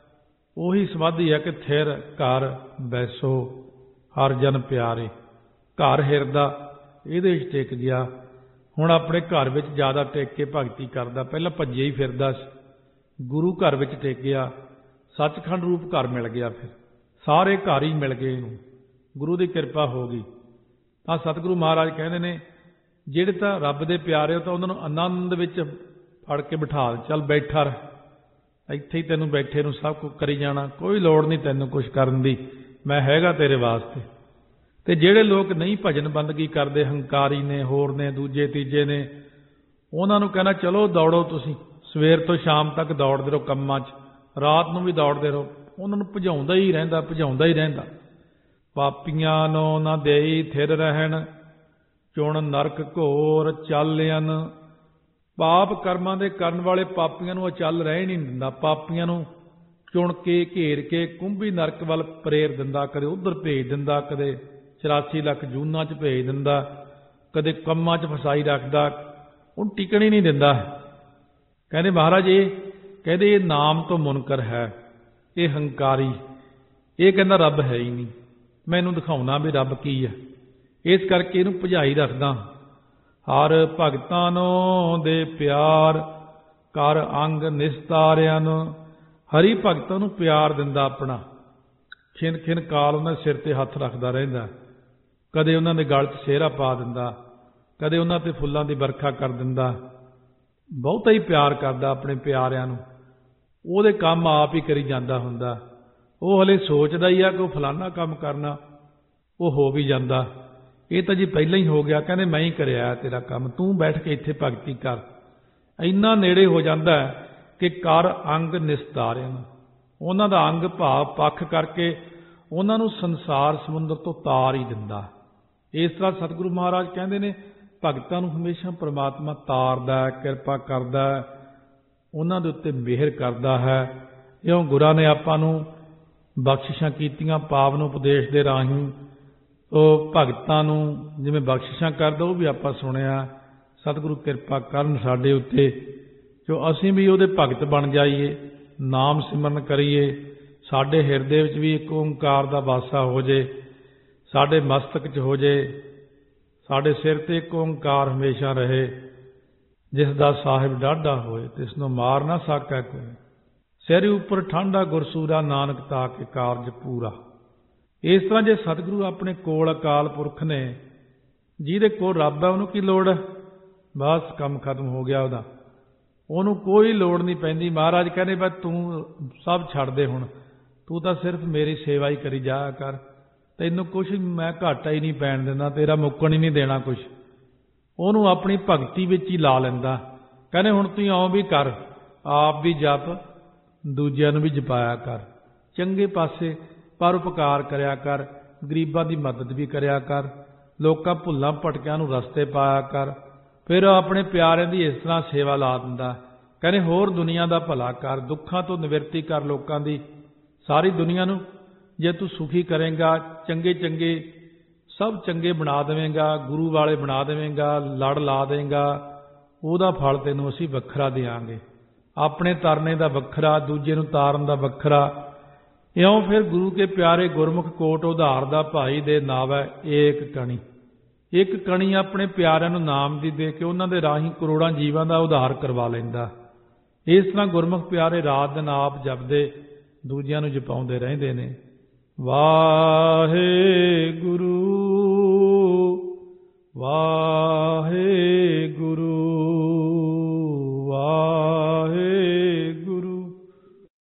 ਉਹੀ ਸਮਾਧੀ ਹੈ ਕਿ ਥਿਰ ਘਰ ਬੈਸੋ ਹਰ ਜਨ ਪਿਆਰੇ। ਘਰ ਹਿਰਦਾ, ਇਹਦੇ ਵਿੱਚ ਟਿਕ ਗਿਆ। ਹੁਣ ਆਪਣੇ ਘਰ ਵਿੱਚ ਜ਼ਿਆਦਾ ਟਿਕ ਕੇ ਭਗਤੀ ਕਰਦਾ। ਪਹਿਲਾਂ ਭੱਜਿਆ ਹੀ ਫਿਰਦਾ ਸੀ, ਗੁਰੂ ਘਰ ਵਿੱਚ ਟਿਕ ਗਿਆ, ਸੱਚਖੰਡ ਰੂਪ ਘਰ ਮਿਲ ਗਿਆ। ਫਿਰ ਸਾਰੇ ਘਰ ਹੀ ਮਿਲ ਗਏ ਇਹਨੂੰ, ਗੁਰੂ ਦੀ ਕਿਰਪਾ ਹੋ ਗਈ। ਤਾਂ ਸਤਿਗੁਰੂ ਮਹਾਰਾਜ ਕਹਿੰਦੇ ਨੇ ਜਿਹੜੇ ਤਾਂ ਰੱਬ ਦੇ ਪਿਆਰੇ ਹੋ ਤਾਂ ਉਹਨਾਂ ਨੂੰ ਆਨੰਦ ਵਿੱਚ ਫੜ ਕੇ ਬਿਠਾ, ਚੱਲ ਬੈਠਾ ਰਹਿ, ਇੱਥੇ ਹੀ ਤੈਨੂੰ ਬੈਠੇ ਨੂੰ ਸਭ ਕੁਝ ਕਰੀ ਜਾਣਾ, ਕੋਈ ਲੋੜ ਨਹੀਂ ਤੈਨੂੰ ਕੁਛ ਕਰਨ ਦੀ, ਮੈਂ ਹੈਗਾ ਤੇਰੇ ਵਾਸਤੇ। ਤੇ ਜਿਹੜੇ ਲੋਕ ਨਹੀਂ ਭਜਨ ਬੰਦਗੀ ਕਰਦੇ, ਹੰਕਾਰੀ ਨੇ, ਹੋਰ ਨੇ, ਦੂਜੇ ਤੀਜੇ ਨੇ, ਉਹਨਾਂ ਨੂੰ ਕਹਿਣਾ ਚਲੋ ਦੌੜੋ, ਤੁਸੀਂ ਸਵੇਰ ਤੋਂ ਸ਼ਾਮ ਤੱਕ ਦੌੜਦੇ ਰਹੋ ਕੰਮਾਂ 'ਚ, ਰਾਤ ਨੂੰ ਵੀ ਦੌੜਦੇ ਰਹੋ। ਉਹਨਾਂ ਨੂੰ ਭਜਾਉਂਦਾ ਹੀ ਰਹਿੰਦਾ, ਭਜਾਉਂਦਾ ਹੀ ਰਹਿੰਦਾ। ਪਾਪੀਆਂ ਨੂੰ ਨਾ ਦੇਈ ਥਿਰ ਰਹਿਣ, ਚੁਣ ਨਰਕ ਘੋਰ ਚਾਲਿਆਂ। ਪਾਪ ਕਰਮਾਂ ਦੇ ਕਰਨ ਵਾਲੇ ਪਾਪੀਆਂ ਨੂੰ ਅਚਲ ਰਹਿ ਨਹੀਂ ਦਿੰਦਾ। ਪਾਪੀਆਂ ਨੂੰ ਚੁਣ ਕੇ ਘੇਰ ਕੇ ਕੁੰਭੀ ਨਰਕ ਵੱਲ ਪ੍ਰੇਰ ਦਿੰਦਾ, ਕਦੇ ਉੱਧਰ ਭੇਜ ਦਿੰਦਾ, ਕਦੇ 84 ਲੱਖ ਜੂਨਾਂ 'ਚ ਭੇਜ ਦਿੰਦਾ, ਕਦੇ ਕੰਮਾਂ 'ਚ ਫਸਾਈ ਰੱਖਦਾ, ਉਹਨੂੰ ਟਿਕਣ ਹੀ ਨਹੀਂ ਦਿੰਦਾ। ਕਹਿੰਦੇ ਮਹਾਰਾਜ ਕਹਿੰਦੇ ਇਹ ਨਾਮ ਤੋਂ ਮੁਨਕਰ ਹੈ, ਇਹ ਹੰਕਾਰੀ, ਇਹ ਕਹਿੰਦਾ ਰੱਬ ਹੈ ਹੀ ਨਹੀਂ, ਮੈਨੂੰ ਦਿਖਾਉਣਾ ਵੀ ਰੱਬ ਕੀ ਹੈ, ਇਸ ਕਰਕੇ ਇਹਨੂੰ ਭਜਾਈ ਰੱਖਦਾ। ਹਰ ਭਗਤਾਂ ਨੂੰ ਦੇ ਪਿਆਰ ਕਰ ਅੰਗ ਨਿਸਤਾਰਿਆਂ। ਹਰੀ ਭਗਤਾਂ ਨੂੰ ਪਿਆਰ ਦਿੰਦਾ ਆਪਣਾ, ਖਿਨ ਖਿਨ ਕਾਲ ਉਹਨਾਂ ਦੇ ਸਿਰ ਤੇ ਹੱਥ ਰੱਖਦਾ ਰਹਿੰਦਾ, ਕਦੇ ਉਹਨਾਂ ਦੇ ਗਲ 'ਚ ਸਿਹਰਾ ਪਾ ਦਿੰਦਾ, ਕਦੇ ਉਹਨਾਂ ਤੇ ਫੁੱਲਾਂ ਦੀ ਵਰਖਾ ਕਰ ਦਿੰਦਾ। ਬਹੁਤਾ ਹੀ ਪਿਆਰ ਕਰਦਾ ਆਪਣੇ ਪਿਆਰਿਆਂ ਨੂੰ। ਉਹਦੇ ਕੰਮ ਆਪ ਹੀ ਕਰੀ ਜਾਂਦਾ ਹੁੰਦਾ। ਉਹ ਹਲੇ ਸੋਚਦਾ ਹੀ ਆ ਕਿ ਉਹ ਫਲਾਨਾ ਕੰਮ ਕਰਨਾ, ਉਹ ਹੋ ਵੀ ਜਾਂਦਾ। ਇਹ ਤਾਂ ਜੀ ਪਹਿਲਾਂ ਹੀ ਹੋ ਗਿਆ। ਕਹਿੰਦੇ ਮੈਂ ਹੀ ਕਰਿਆ ਤੇਰਾ ਕੰਮ, ਤੂੰ ਬੈਠ ਕੇ ਇੱਥੇ ਭਗਤੀ ਕਰ। ਇੰਨਾ ਨੇੜੇ ਹੋ ਜਾਂਦਾ ਕਿ ਕਰ ਅੰਗ ਨਿਸਤਾਰਿਆਂ। ਉਹਨਾਂ ਦਾ ਅੰਗ ਭਾਵ ਪੱਖ ਕਰਕੇ ਉਹਨਾਂ ਨੂੰ ਸੰਸਾਰ ਸਮੁੰਦਰ ਤੋਂ ਤਾਰ ਹੀ ਦਿੰਦਾ। ਇਸ ਤਰ੍ਹਾਂ ਸਤਿਗੁਰੂ ਮਹਾਰਾਜ ਕਹਿੰਦੇ ਨੇ ਭਗਤਾਂ ਨੂੰ ਹਮੇਸ਼ਾ ਪ੍ਰਮਾਤਮਾ ਤਾਰਦਾ ਹੈ, ਕਿਰਪਾ ਕਰਦਾ ਹੈ, ਉਹਨਾਂ ਦੇ ਉੱਤੇ ਮਿਹਰ ਕਰਦਾ ਹੈ। ਇਉਂ ਗੁਰਾਂ ਨੇ ਆਪਾਂ ਨੂੰ ਬਖਸ਼ਿਸ਼ਾਂ ਕੀਤੀਆਂ ਪਾਵਨ ਉਪਦੇਸ਼ ਦੇ ਰਾਹੀਂ। ਉਹ ਭਗਤਾਂ ਨੂੰ ਜਿਵੇਂ ਬਖਸ਼ਿਸ਼ਾਂ ਕਰਦਾ ਉਹ ਵੀ ਆਪਾਂ ਸੁਣਿਆ। ਸਤਿਗੁਰੂ ਕਿਰਪਾ ਕਰਨ ਸਾਡੇ ਉੱਤੇ ਜੋ ਅਸੀਂ ਵੀ ਉਹਦੇ ਭਗਤ ਬਣ ਜਾਈਏ, ਨਾਮ ਸਿਮਰਨ ਕਰੀਏ, ਸਾਡੇ ਹਿਰਦੇ ਵਿੱਚ ਵੀ ਇੱਕ ਓਂਕਾਰ ਦਾ ਵਾਸਾ ਹੋ ਜੇ, ਸਾਡੇ ਮਸਤਕ 'ਚ ਹੋ ਜੇ, ਸਾਡੇ ਸਿਰ 'ਤੇ ਇੱਕ ਓਂਕਾਰ ਹਮੇਸ਼ਾ ਰਹੇ। ਜਿਸ ਦਾ ਸਾਹਿਬ ਡਾਢਾ ਹੋਏ ਤਿਸ ਨੂੰ ਮਾਰ ਨਾ ਸਕੈ ਕੋਈ, ਸਿਰ ਉੱਪਰ ਠਾਂਡਾ ਗੁਰਸੂਰਾ, ਨਾਨਕ ਤਾ ਕੇ ਕਾਰਜ ਪੂਰਾ। ਇਸ ਤਰ੍ਹਾਂ ਜੇ ਸਤਿਗੁਰੂ ਆਪਣੇ ਕੋਲ ਅਕਾਲ ਪੁਰਖ ਨੇ, ਜਿਹਦੇ ਕੋਲ ਰੱਬ ਹੈ ਉਹਨੂੰ ਕੀ ਲੋੜ ਹੈ? ਬਸ ਕੰਮ ਖਤਮ ਹੋ ਗਿਆ ਉਹਦਾ, ਉਹਨੂੰ ਕੋਈ ਲੋੜ ਨਹੀਂ ਪੈਂਦੀ। ਮਹਾਰਾਜ ਕਹਿੰਦੇ ਬਸ ਤੂੰ ਸਭ ਛੱਡ ਦੇ, ਹੁਣ ਤੂੰ ਤਾਂ ਸਿਰਫ ਮੇਰੀ ਸੇਵਾ ਹੀ ਕਰੀ ਜਾਇਆ ਕਰ, ਤੈਨੂੰ ਕੁਛ ਮੈਂ ਘਾਟਾ ਹੀ ਨਹੀਂ ਪੈਣ ਦਿੰਦਾ, ਤੇਰਾ ਮੁੱਕਣ ਹੀ ਨਹੀਂ ਦੇਣਾ ਕੁਛ। ਉਹਨੂੰ ਆਪਣੀ ਭਗਤੀ ਵਿੱਚ ਹੀ ਲਾ ਲੈਂਦਾ। ਕਹਿੰਦੇ ਹੁਣ ਤੂੰ ਇਉਂ ਵੀ ਕਰ, ਆਪ ਵੀ ਜਪ, ਦੂਜਿਆਂ ਨੂੰ ਵੀ ਜਪਾਇਆ ਕਰ, ਚੰਗੇ ਪਾਸੇ ਪਰਉਪਕਾਰ ਕਰਿਆ ਕਰ, ਗਰੀਬਾਂ ਦੀ ਮਦਦ ਵੀ ਕਰਿਆ ਕਰ, ਲੋਕਾਂ ਭੁੱਲਾਂ ਭਟਕਿਆਂ ਨੂੰ ਰਸਤੇ ਪਾਇਆ ਕਰ। ਫਿਰ ਆਪਣੇ ਪਿਆਰਿਆਂ ਦੀ ਇਸ ਤਰ੍ਹਾਂ ਸੇਵਾ ਲਾ ਦਿੰਦਾ। ਕਹਿੰਦੇ ਹੋਰ ਦੁਨੀਆ ਦਾ ਭਲਾ ਕਰ, ਦੁੱਖਾਂ ਤੋਂ ਨਿਵਰਤੀ ਕਰ ਲੋਕਾਂ ਦੀ। ਸਾਰੀ ਦੁਨੀਆ ਨੂੰ ਜੇ ਤੂੰ ਸੁਖੀ ਕਰੇਂਗਾ, ਚੰਗੇ ਚੰਗੇ ਸਭ ਚੰਗੇ ਬਣਾ ਦੇਵੇਂਗਾ, ਗੁਰੂ ਵਾਲੇ ਬਣਾ ਦੇਵੇਂਗਾ, ਲੜ ਲਾ ਦੇਂਗਾ, ਉਹਦਾ ਫਲ ਤੈਨੂੰ ਅਸੀਂ ਵੱਖਰਾ ਦਿਆਂਗੇ। ਆਪਣੇ ਤਰਨੇ ਦਾ ਵੱਖਰਾ, ਦੂਜੇ ਨੂੰ ਤਾਰਨ ਦਾ ਵੱਖਰਾ। ਇਉਂ ਫਿਰ ਗੁਰੂ ਕੇ ਪਿਆਰੇ ਗੁਰਮੁਖ ਕੋਟ ਉਧਾਰ ਦਾ ਭਾਈ ਦੇ ਨਾਵੈ ਏਕ ਕਣੀ। ਇੱਕ ਕਣੀ ਆਪਣੇ ਪਿਆਰਿਆਂ ਨੂੰ ਨਾਮ ਦੀ ਦੇ ਕੇ ਉਹਨਾਂ ਦੇ ਰਾਹੀਂ ਕਰੋੜਾਂ ਜੀਵਾਂ ਦਾ ਉਧਾਰ ਕਰਵਾ ਲੈਂਦਾ। ਇਸ ਤਰ੍ਹਾਂ ਗੁਰਮੁਖ ਪਿਆਰੇ ਰਾਤ ਦਿਨ ਆਪ ਜਪਦੇ, ਦੂਜਿਆਂ ਨੂੰ ਜਪਾਉਂਦੇ ਰਹਿੰਦੇ ਨੇ। ਵਾਹਿਗੁਰੂ ਵਾਹਿਗੁਰੂ।